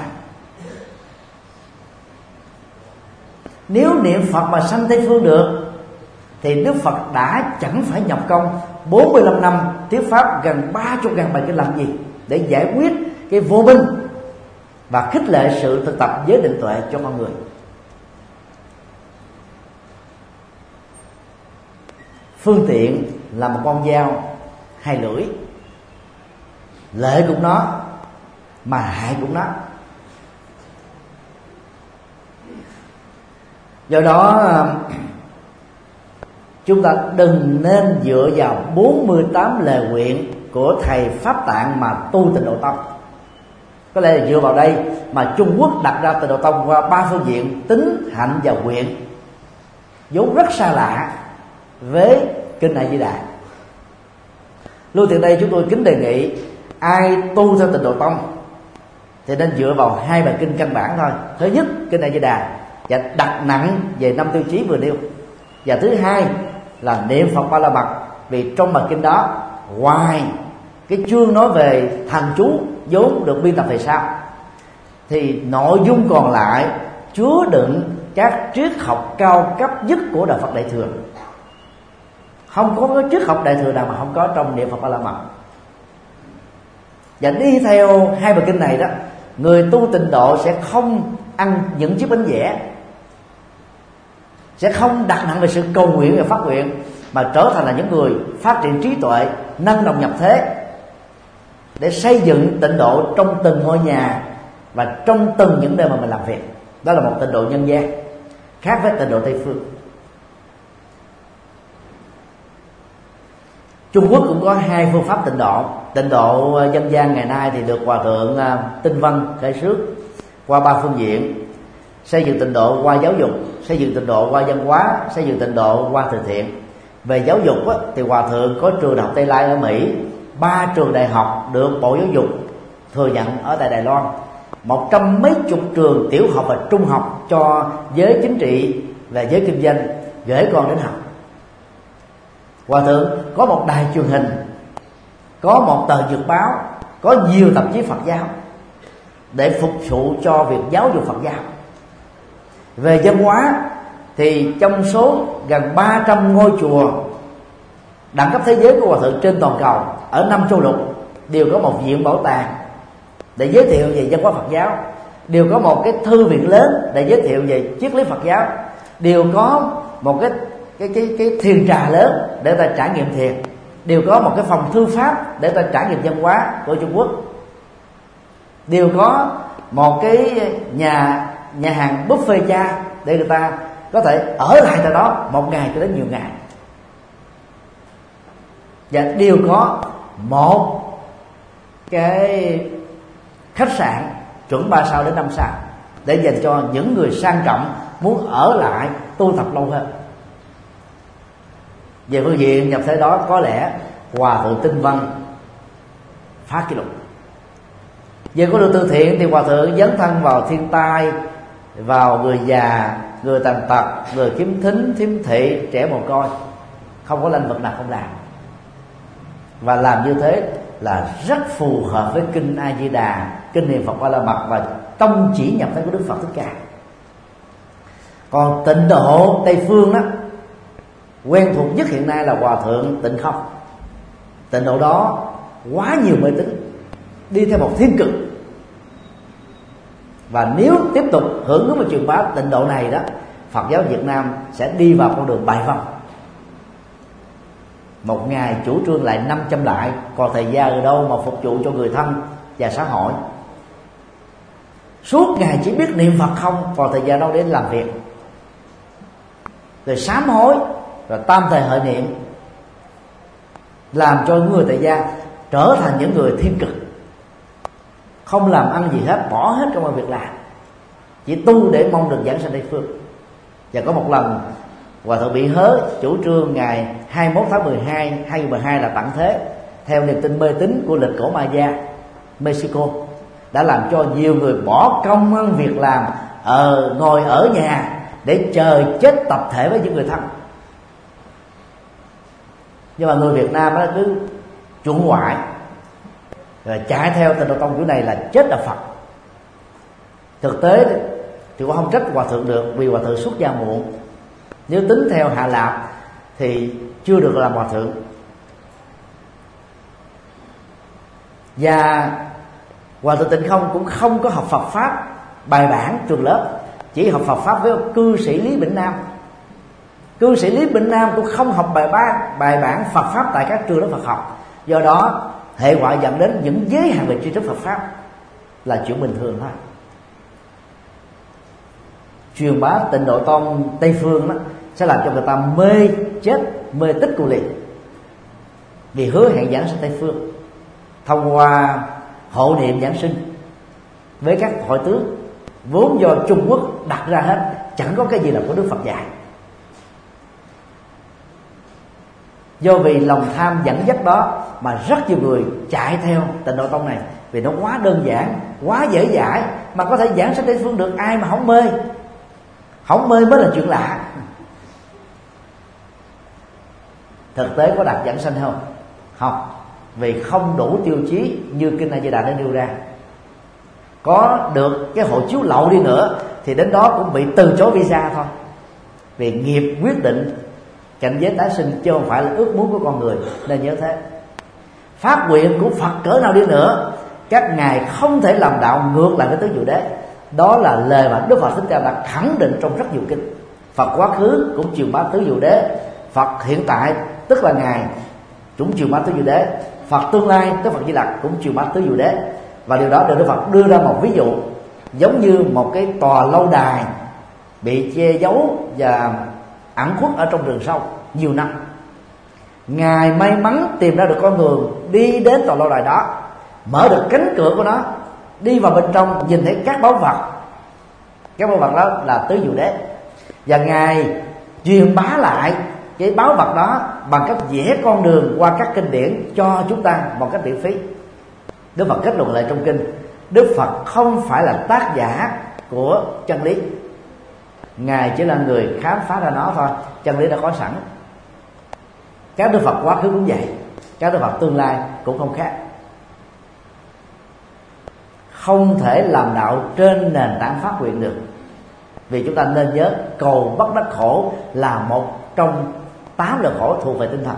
Nếu niệm Phật mà sanh Tây phương được thì Đức Phật đã chẳng phải nhập công 45 năm thuyết pháp gần 30.000 bài kinh làm gì, để giải quyết cái vô minh và khích lệ sự thực tập giới định tuệ cho con người. Phương tiện là một con dao hai lưỡi, lợi cũng nó mà hại cũng nó. Do đó chúng ta đừng nên dựa vào 48 lời nguyện của thầy Pháp Tạng mà tu Tịnh Độ Tông. Có lẽ là dựa vào đây mà Trung Quốc đặt ra Tịnh Độ Tông qua 3 phương diện: tính, hạnh và nguyện, vốn rất xa lạ với kinh A Di Đà. Lưu tiện đây chúng tôi kính đề nghị ai tu theo Tịnh Độ Tông thì nên dựa vào hai bài kinh căn bản thôi. Thứ nhất, kinh A Di Đà và đặt nặng về 5 tiêu chí vừa nêu, và thứ hai là niệm Phật Ba La Mật. Vì trong bài kinh đó, ngoài cái chương nói về thần chú vốn được biên tập về sau, thì nội dung còn lại chứa đựng các triết học cao cấp nhất của Đạo Phật Đại Thừa. Không có cái triết học Đại Thừa nào mà không có trong niệm Phật Ba La Mật. Và đi theo hai bài kinh này đó, người tu Tịnh Độ sẽ không ăn những chiếc bánh vẽ, sẽ không đặt nặng về sự cầu nguyện và phát nguyện, mà trở thành là những người phát triển trí tuệ, năng động nhập thế, để xây dựng Tịnh Độ trong từng ngôi nhà và trong từng những nơi mà mình làm việc. Đó là một Tịnh Độ nhân gian, khác với Tịnh Độ Tây phương. Trung Quốc cũng có hai phương pháp Tịnh Độ. Tịnh Độ dân gian ngày nay thì được Hòa Thượng Tinh Văn khởi xướng qua 3 phương diện: xây dựng Tịnh Độ qua giáo dục, xây dựng Tịnh Độ qua văn hóa, xây dựng Tịnh Độ qua từ thiện. Về giáo dục thì Hòa Thượng có trường Đại học Tây Lai ở Mỹ, 3 trường đại học được Bộ Giáo dục thừa nhận ở tại Đài Loan, 100 mấy chục trường tiểu học và trung học cho giới chính trị và giới kinh doanh gửi con đến học. Hòa Thượng có một đài truyền hình, có một tờ nhật báo, có nhiều tạp chí Phật giáo để phục vụ cho việc giáo dục Phật giáo. Về văn hóa thì trong số gần 300 ngôi chùa đẳng cấp thế giới của Hòa Thượng trên toàn cầu ở 5 châu lục đều có một viện bảo tàng để giới thiệu về văn hóa Phật giáo, đều có một cái thư viện lớn để giới thiệu về triết lý Phật giáo, đều có một cái thiền trà lớn để ta trải nghiệm thiền, đều có một cái phòng thư pháp để ta trải nghiệm văn hóa của Trung Quốc, đều có một cái nhà hàng buffet cha để người ta có thể ở lại tại đó một ngày cho đến nhiều ngày, và đều có một cái khách sạn chuẩn 3 sao đến 5 sao để dành cho những người sang trọng muốn ở lại tu tập lâu hơn. Về phương diện nhập thế đó, có lẽ Hòa Thượng Tinh Văn phá kỷ lục. Về con đường từ thiện thì Hòa Thượng dấn thân vào thiên tai, vào người già, người tàn tật, người khiếm thính, khiếm thị, trẻ mồ côi, không có lĩnh vực nào không làm. Và làm như thế là rất phù hợp với kinh A Di Đà, kinh niệm Phật Ba La Mật và tông chỉ nhập thế của Đức Phật Thích Ca. Còn Tịnh Độ Tây phương đó, quen thuộc nhất hiện nay là Hòa Thượng Tịnh Không. Tịnh độ đó quá nhiều mê tín, đi theo một thiên cực. Và nếu tiếp tục hưởng ứng và truyền bá Tịnh độ này đó, Phật giáo Việt Nam sẽ đi vào con đường bại vong. Một ngày chủ trương lại 500 lại, còn thời gian ở đâu mà phục vụ cho người thân và xã hội. Suốt ngày chỉ biết niệm Phật không, còn thời gian đâu để làm việc. Rồi sám hối, rồi tam thời hợi niệm, làm cho người tại gia trở thành những người thiên cực, không làm ăn gì hết, bỏ hết công việc làm, chỉ tu để mong được giảng sanh Tây phương. Và có một lần Hòa Thượng bị hớ chủ trương ngày 21 tháng 12 2012 là tặng thế theo niềm tin mê tín của lịch cổ Maya Mexico, đã làm cho nhiều người bỏ công ăn việc làm, ngồi ở nhà để chờ chết tập thể với những người thân. Nhưng mà người Việt Nam đó cứ chuẩn ngoại, rồi chạy theo Tịnh độ tông kiểu này là chết là Phật. Thực tế thì cũng không trách Hòa Thượng được, vì Hòa Thượng xuất gia muộn. Nếu tính theo Hạ Lạp thì chưa được làm Hòa Thượng. Và Hòa Thượng Tịnh Không cũng không có học Phật Pháp bài bản trường lớp, chỉ học Phật Pháp với cư sĩ Lý Bỉnh Nam. Cư sĩ Lý Bỉnh Nam cũng không học bài bản Phật Pháp tại các trường lớp Phật học. Do đó hệ quả dẫn đến những giới hạn về tri thức Phật Pháp là chuyện bình thường thôi. Truyền bá Tịnh độ tông Tây phương đó sẽ làm cho người ta mê chết, mê tích cu liệt, vì hứa hẹn giảng sinh Tây phương thông qua hộ niệm giảng sinh với các hội tướng vốn do Trung Quốc đặt ra hết, chẳng có cái gì là của Đức Phật dạy. Do vì lòng tham dẫn dắt đó mà rất nhiều người chạy theo Tịnh Độ Tông này, vì nó quá đơn giản, quá dễ dãi, mà có thể giảng sách Tây Phương được, ai mà không mê. Không mê mới là chuyện lạ. Thực tế có đạt giảng sanh không? Không, vì không đủ tiêu chí như Kinh A Di Đà đã nêu ra. Có được cái hộ chiếu lậu đi nữa thì đến đó cũng bị từ chối visa thôi, vì nghiệp quyết định cảnh giới tái sinh chứ không phải là ước muốn của con người. Nên nhớ thế. Phát nguyện của Phật cỡ nào đi nữa, các ngài không thể làm đạo ngược lại với tứ diệu đế. Đó là lời mà Đức Phật Thích Ca đã khẳng định trong rất nhiều kinh. Phật quá khứ cũng truyền bá tứ diệu đế, Phật hiện tại tức là ngài cũng truyền bá tứ diệu đế, Phật tương lai tức Phật Di Lặc cũng truyền bá tứ diệu đế. Và điều đó được Đức Phật đưa ra một ví dụ, giống như một cái tòa lâu đài bị che giấu và ẩn khuất ở trong rừng sâu nhiều năm. Ngài may mắn tìm ra được con đường đi đến tòa lâu đài đó, mở được cánh cửa của nó, đi vào bên trong nhìn thấy các báu vật. Các báu vật đó là tứ diệu đế, và ngài truyền bá lại cái báu vật đó bằng cách vẽ con đường qua các kinh điển cho chúng ta một cách miễn phí. Đức Phật kết luận lại trong kinh, Đức Phật không phải là tác giả của chân lý, ngài chỉ là người khám phá ra nó thôi. Chân lý đã có sẵn. Các Đức Phật quá khứ cũng vậy, các Đức Phật tương lai cũng không khác. Không thể làm đạo trên nền tảng phát nguyện được, vì chúng ta nên nhớ cầu bất đắc khổ là một trong 8 loại khổ thuộc về tinh thần.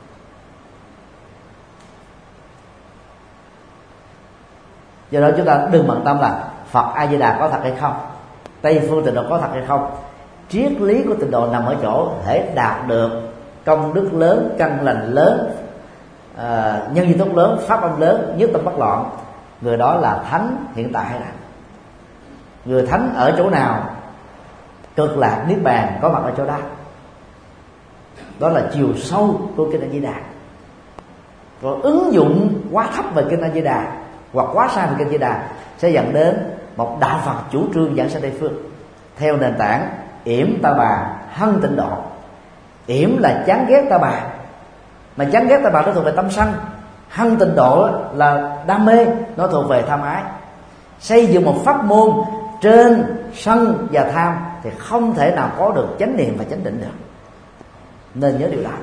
Do đó chúng ta đừng bận tâm là Phật A Di Đà có thật hay không, Tây Phương Tịnh Độ có thật hay không. Triết lý của Tịnh Độ nằm ở chỗ thể đạt được công đức lớn, căn lành lớn, nhân duyên tốt lớn, pháp âm lớn, nhất tâm bất loạn, người đó là thánh hiện tại. Là người thánh ở chỗ nào, cực lạc niết bàn có mặt ở chỗ đó. Đó là chiều sâu của Kinh A Di Đà. Còn ứng dụng quá thấp về Kinh A Di Đà hoặc quá sai về Kinh A Di Đà sẽ dẫn đến một đạo Phật chủ trương giảng sanh Tây Phương theo nền tảng yểm ta bà hân tịnh độ. Yểm là chán ghét ta bà, mà chán ghét ta bà nó thuộc về tâm sân. Hân tịnh độ là đam mê, nó thuộc về tham ái. Xây dựng một pháp môn trên sân và tham thì không thể nào có được chánh niệm và chánh định được. Nên nhớ điều đó.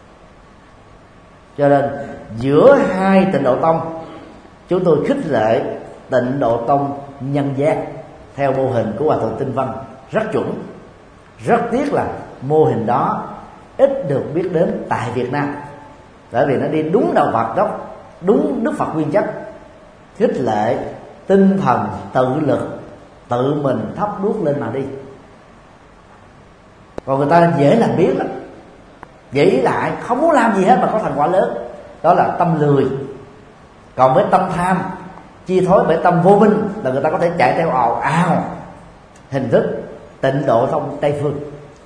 Cho nên giữa hai Tịnh Độ Tông, chúng tôi khích lệ Tịnh Độ Tông nhân giác theo mô hình của Hòa Thượng Tinh Văn, rất chuẩn. Rất tiếc là mô hình đó ít được biết đến tại Việt Nam, bởi vì nó đi đúng đạo Phật gốc, đúng Đức Phật nguyên chất, khích lệ tinh thần tự lực, tự mình thắp đuốc lên mà đi. Còn người ta dễ làm biến lắm, nghĩ lại không muốn làm gì hết mà có thành quả lớn, đó là tâm lười. Còn với tâm tham chi thối bởi tâm vô minh là người ta có thể chạy theo ào ào hình thức Tịnh Độ Tông Tây Phương,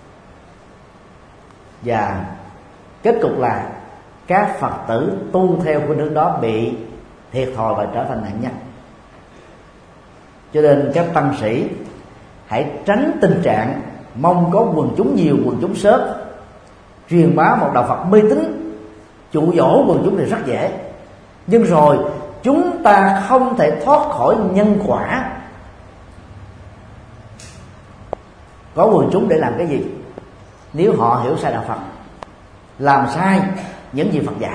và kết cục là các Phật tử tu theo khuynh hướng đó bị thiệt thòi và trở thành nạn nhân. Cho nên các tăng sĩ hãy tránh tình trạng mong có quần chúng nhiều, quần chúng sớm. Truyền bá một đạo Phật mê tín, dụ dỗ quần chúng thì rất dễ, nhưng rồi chúng ta không thể thoát khỏi nhân quả. Có quần chúng để làm cái gì nếu họ hiểu sai đạo Phật, làm sai những gì Phật dạy?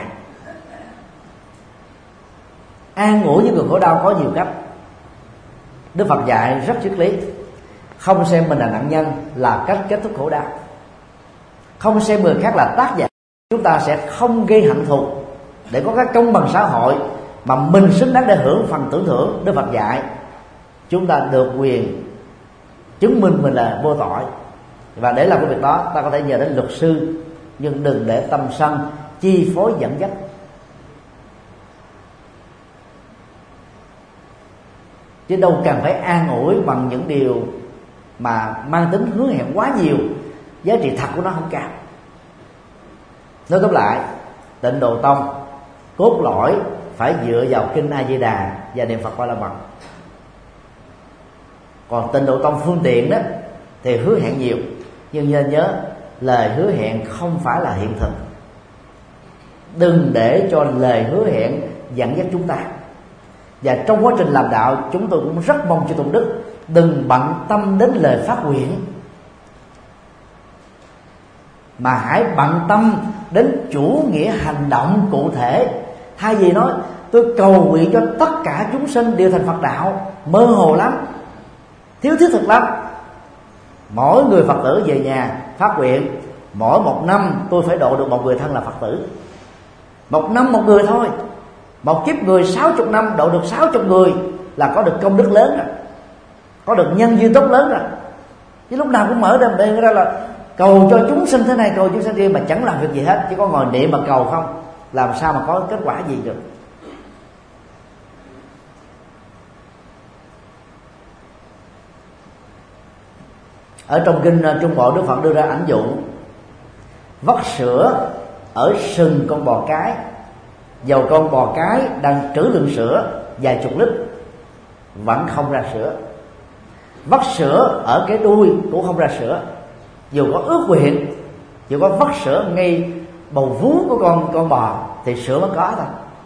An ủi những người khổ đau có nhiều cách. Đức Phật dạy rất triết lý: không xem mình là nạn nhân là cách kết thúc khổ đau, không xem người khác là tác giả. Chúng ta sẽ không gây hận thù để có cái công bằng xã hội, mà mình xứng đáng để hưởng phần tưởng thưởng. Đức Phật dạy chúng ta được quyền chứng minh mình là vô tội, và để làm cái việc đó ta có thể nhờ đến luật sư, nhưng đừng để tâm sân chi phối dẫn dắt. Chứ đâu cần phải an ủi bằng những điều mà mang tính hứa hẹn quá nhiều, giá trị thật của nó không cao. Nói tóm lại, Tịnh Độ Tông cốt lõi phải dựa vào Kinh A Di Đà và niệm Phật Qua La Mật. Còn Tịnh Độ Tông phương tiện đó thì hứa hẹn nhiều, nhưng nên nhớ lời hứa hẹn không phải là hiện thực. đừng để cho lời hứa hẹn dẫn dắt chúng ta. Và trong quá trình làm đạo, chúng tôi cũng rất mong chư Tôn Đức đừng bận tâm đến lời phát nguyện, mà hãy bận tâm đến chủ nghĩa hành động cụ thể. Thay vì nói tôi cầu nguyện cho tất cả chúng sinh đều thành Phật đạo, mơ hồ lắm, thiếu thiết thực lắm. Mỗi người Phật tử về nhà phát nguyện mỗi một năm tôi phải độ được một người thân là Phật tử. Một năm một người thôi. Một kiếp người 60 năm độ được 60 người là có được công đức lớn rồi, có được nhân duyên tốt lớn rồi. Chứ lúc nào cũng mở đêm ra là cầu cho chúng sinh thế này, cầu chúng sinh kia, mà chẳng làm việc gì hết, chỉ có ngồi niệm mà cầu không, làm sao mà có kết quả gì được. Ở trong kinh Trung Bộ, Đức Phật đưa ra ảnh dụ vắt sữa ở sừng con bò cái, dầu con bò cái đang trữ lượng sữa vài chục lít vẫn không ra sữa. Vắt sữa ở cái đuôi cũng không ra sữa, dù có ước nguyện, dù có vắt sữa ngay bầu vú của con bò thì sữa mới có thôi.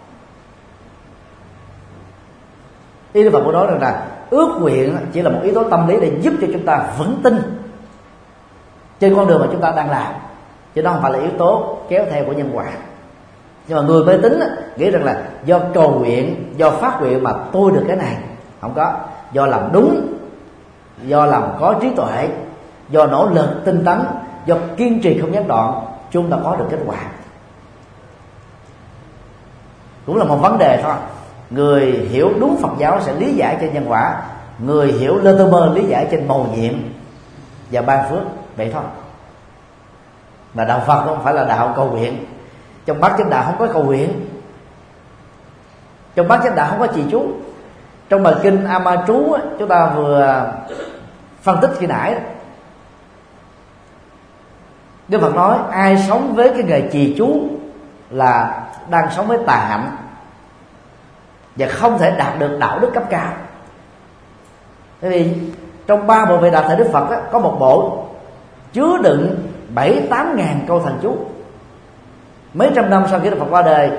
Ý Đức Phật cũng nói rằng là ước nguyện chỉ là một yếu tố tâm lý để giúp cho chúng ta vững tin trên con đường mà chúng ta đang làm, chứ nó không phải là yếu tố kéo theo của nhân quả. Nhưng mà người mê tín nghĩ rằng là do cầu nguyện, do phát nguyện mà tôi được cái này. Không có. Do làm đúng, do làm có trí tuệ, do nỗ lực tinh tấn, do kiên trì không gián đoạn, chúng ta có được kết quả. Cũng là một vấn đề thôi. Người hiểu đúng Phật giáo sẽ lý giải trên nhân quả, người hiểu lơ tơ mơ lý giải trên mầu nhiệm và ban phước, vậy thôi. Mà đạo Phật không phải là đạo cầu nguyện. Trong bát chánh đạo không có cầu nguyện, trong bát chánh đạo không có trì chú. Trong bài kinh A Ma Trú chúng ta vừa phân tích khi nãy, Đức Phật nói ai sống với cái nghề trì chú là đang sống với tà hạnh và không thể đạt được đạo đức cấp cao. Bởi vì trong 3 bộ Vệ Đà thời Đức Phật có một bộ chứa đựng 7-8 ngàn câu thần chú. Mấy trăm năm sau khi Đức Phật qua đời,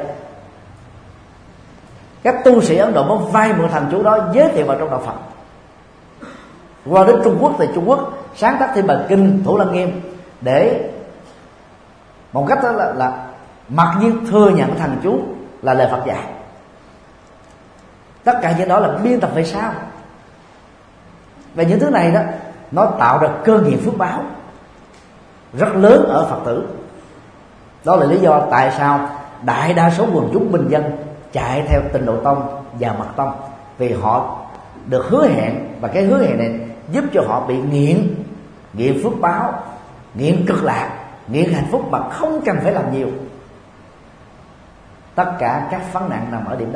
các tu sĩ Ấn Độ mới vay mượn thần chú đó giới thiệu vào trong đạo Phật. Qua đến Trung Quốc thì Trung Quốc sáng tác thêm bài kinh Thủ Lăng Nghiêm để một cách đó là mặc nhiên thừa nhận thần chú là lời Phật dạy. Tất cả những đó là biên tập về sau. Và những thứ này đó nó tạo ra cơ nghiệp phước báo rất lớn ở Phật tử. Đó là lý do tại sao đại đa số quần chúng bình dân chạy theo Tịnh Độ Tông và Mật Tông, vì họ được hứa hẹn, và cái hứa hẹn này giúp cho họ bị nghiện phước báo, nghiện cực lạc, nghiện hạnh phúc mà không cần phải làm nhiều. Tất cả các vấn nạn nằm ở điểm đó.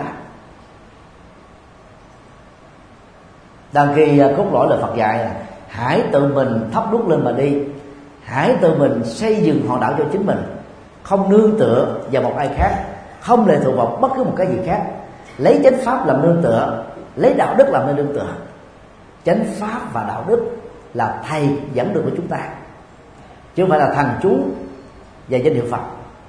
Đang khi cốt lõi lời Phật dạy là hãy tự mình thắp đuốc lên mà đi, hãy tự mình xây dựng hòn đảo cho chính mình, không nương tựa vào một ai khác, không lệ thuộc vào bất cứ một cái gì khác. Lấy chánh pháp làm nương tựa, lấy đạo đức làm nơi nương tựa. Chánh pháp và đạo đức là thầy dẫn đường của chúng ta, chứ không phải là thần chú và danh hiệu Phật.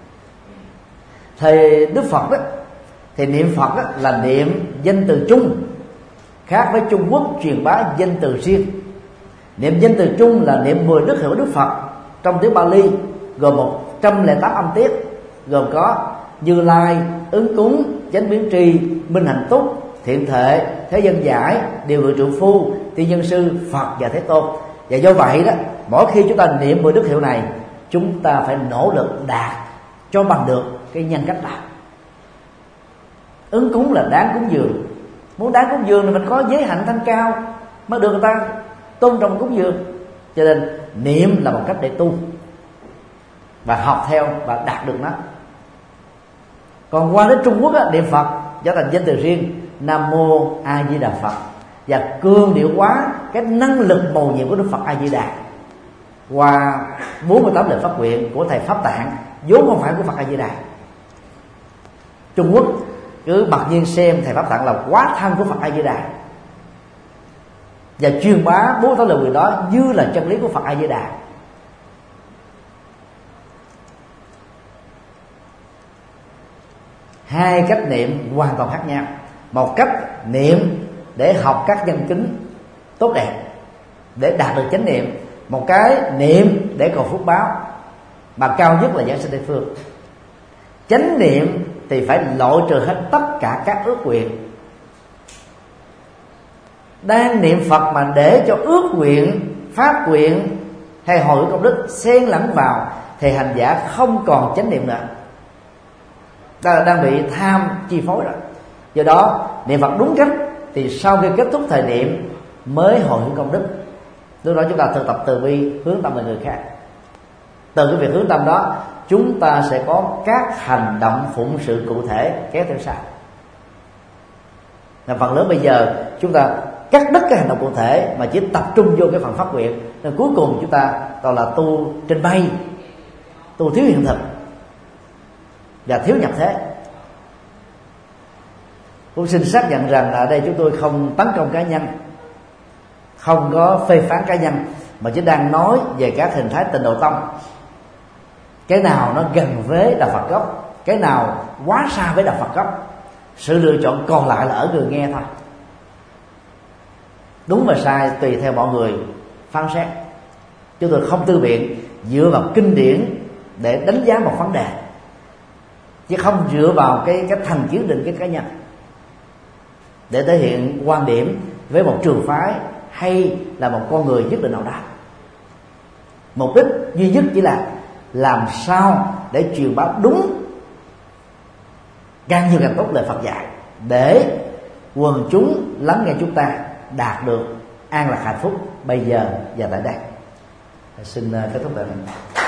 Thời Đức Phật đó, thì niệm Phật đó là niệm danh từ chung, khác với Trung Quốc truyền bá danh từ riêng. Niệm danh từ chung là niệm 10 đức hiệu Đức Phật trong tiếng Bali, gồm 108 âm tiết, gồm có Như Lai, Ứng Cúng, Chánh Biến Tri, Minh Hạnh Túc, Thiện Thệ, Thế Dân Giải, Điều Ngự Trượng Phu, Tiên Nhân Sư, Phật và Thế Tôn. Và do vậy đó, mỗi khi chúng ta niệm 10 đức hiệu này, chúng ta phải nỗ lực đạt cho bằng được cái nhân cách đó. Ứng cúng là đáng cúng dường. Muốn đáng cúng dường thì mình có giới hạnh thanh cao mới được người ta tôn trọng cúng dường. Cho nên niệm là một cách để tu và học theo và đạt được nó. Còn qua đến Trung Quốc á, niệm Phật trở thành danh từ riêng, Nam Mô A Di Đà Phật, và cương điệu hóa cái năng lực mầu nhiệm của Đức Phật A Di Đà qua 48 lời phát nguyện của thầy Pháp Tạng, vốn không phải của Phật A Di Đà. Trung Quốc cứ mặc nhiên xem thầy Pháp Tạng là quá thân của Phật A Di Đà và truyền bá 48 lời nguyện đó như là chân lý của Phật A Di Đà. hai cách niệm hoàn toàn khác nhau. Một cách niệm để học các nhân chứng tốt đẹp để đạt được chánh niệm, một cái niệm để cầu phúc báo, mà cao nhất là giảng sanh Tây phương. Chánh niệm thì phải loại trừ hết tất cả các ước nguyện. Đang niệm Phật mà để cho ước nguyện, phát nguyện hay hồi hướng công đức xen lẫn vào thì hành giả không còn chánh niệm nữa, đang bị tham chi phối rồi. Do đó niệm Phật đúng cách thì sau khi kết thúc thời niệm mới hồi hướng công đức. Lúc đó chúng ta thực tập từ bi hướng tâm về người khác. Từ cái việc hướng tâm đó chúng ta sẽ có các hành động phụng sự cụ thể kéo theo sau. Là phần lớn bây giờ chúng ta cắt đứt cái hành động cụ thể mà chỉ tập trung vô cái phần phát nguyện, nên cuối cùng chúng ta toàn là tu trên bay, tu thiếu hiện thực và thiếu nhập thế. Cũng xin xác nhận rằng ở đây chúng tôi không tấn công cá nhân, không có phê phán cá nhân, mà chỉ đang nói về các hình thái Tịnh Độ Tông. Cái nào nó gần với đạo Phật gốc, cái nào quá xa với đạo Phật gốc. Sự lựa chọn còn lại là ở người nghe thôi. Đúng và sai tùy theo mọi người phán xét. Chúng tôi không tư biện dựa vào kinh điển để đánh giá một vấn đề, chứ không dựa vào cái thành kiến định cái cá nhân để thể hiện quan điểm với một trường phái hay là một con người nhất định nào đó. Mục đích duy nhất chỉ là làm sao để truyền bá đúng, càng nhiều càng tốt lời Phật dạy, để quần chúng lắng nghe chúng ta đạt được an lạc hạnh phúc bây giờ và tại đây. Xin kết thúc tại đây.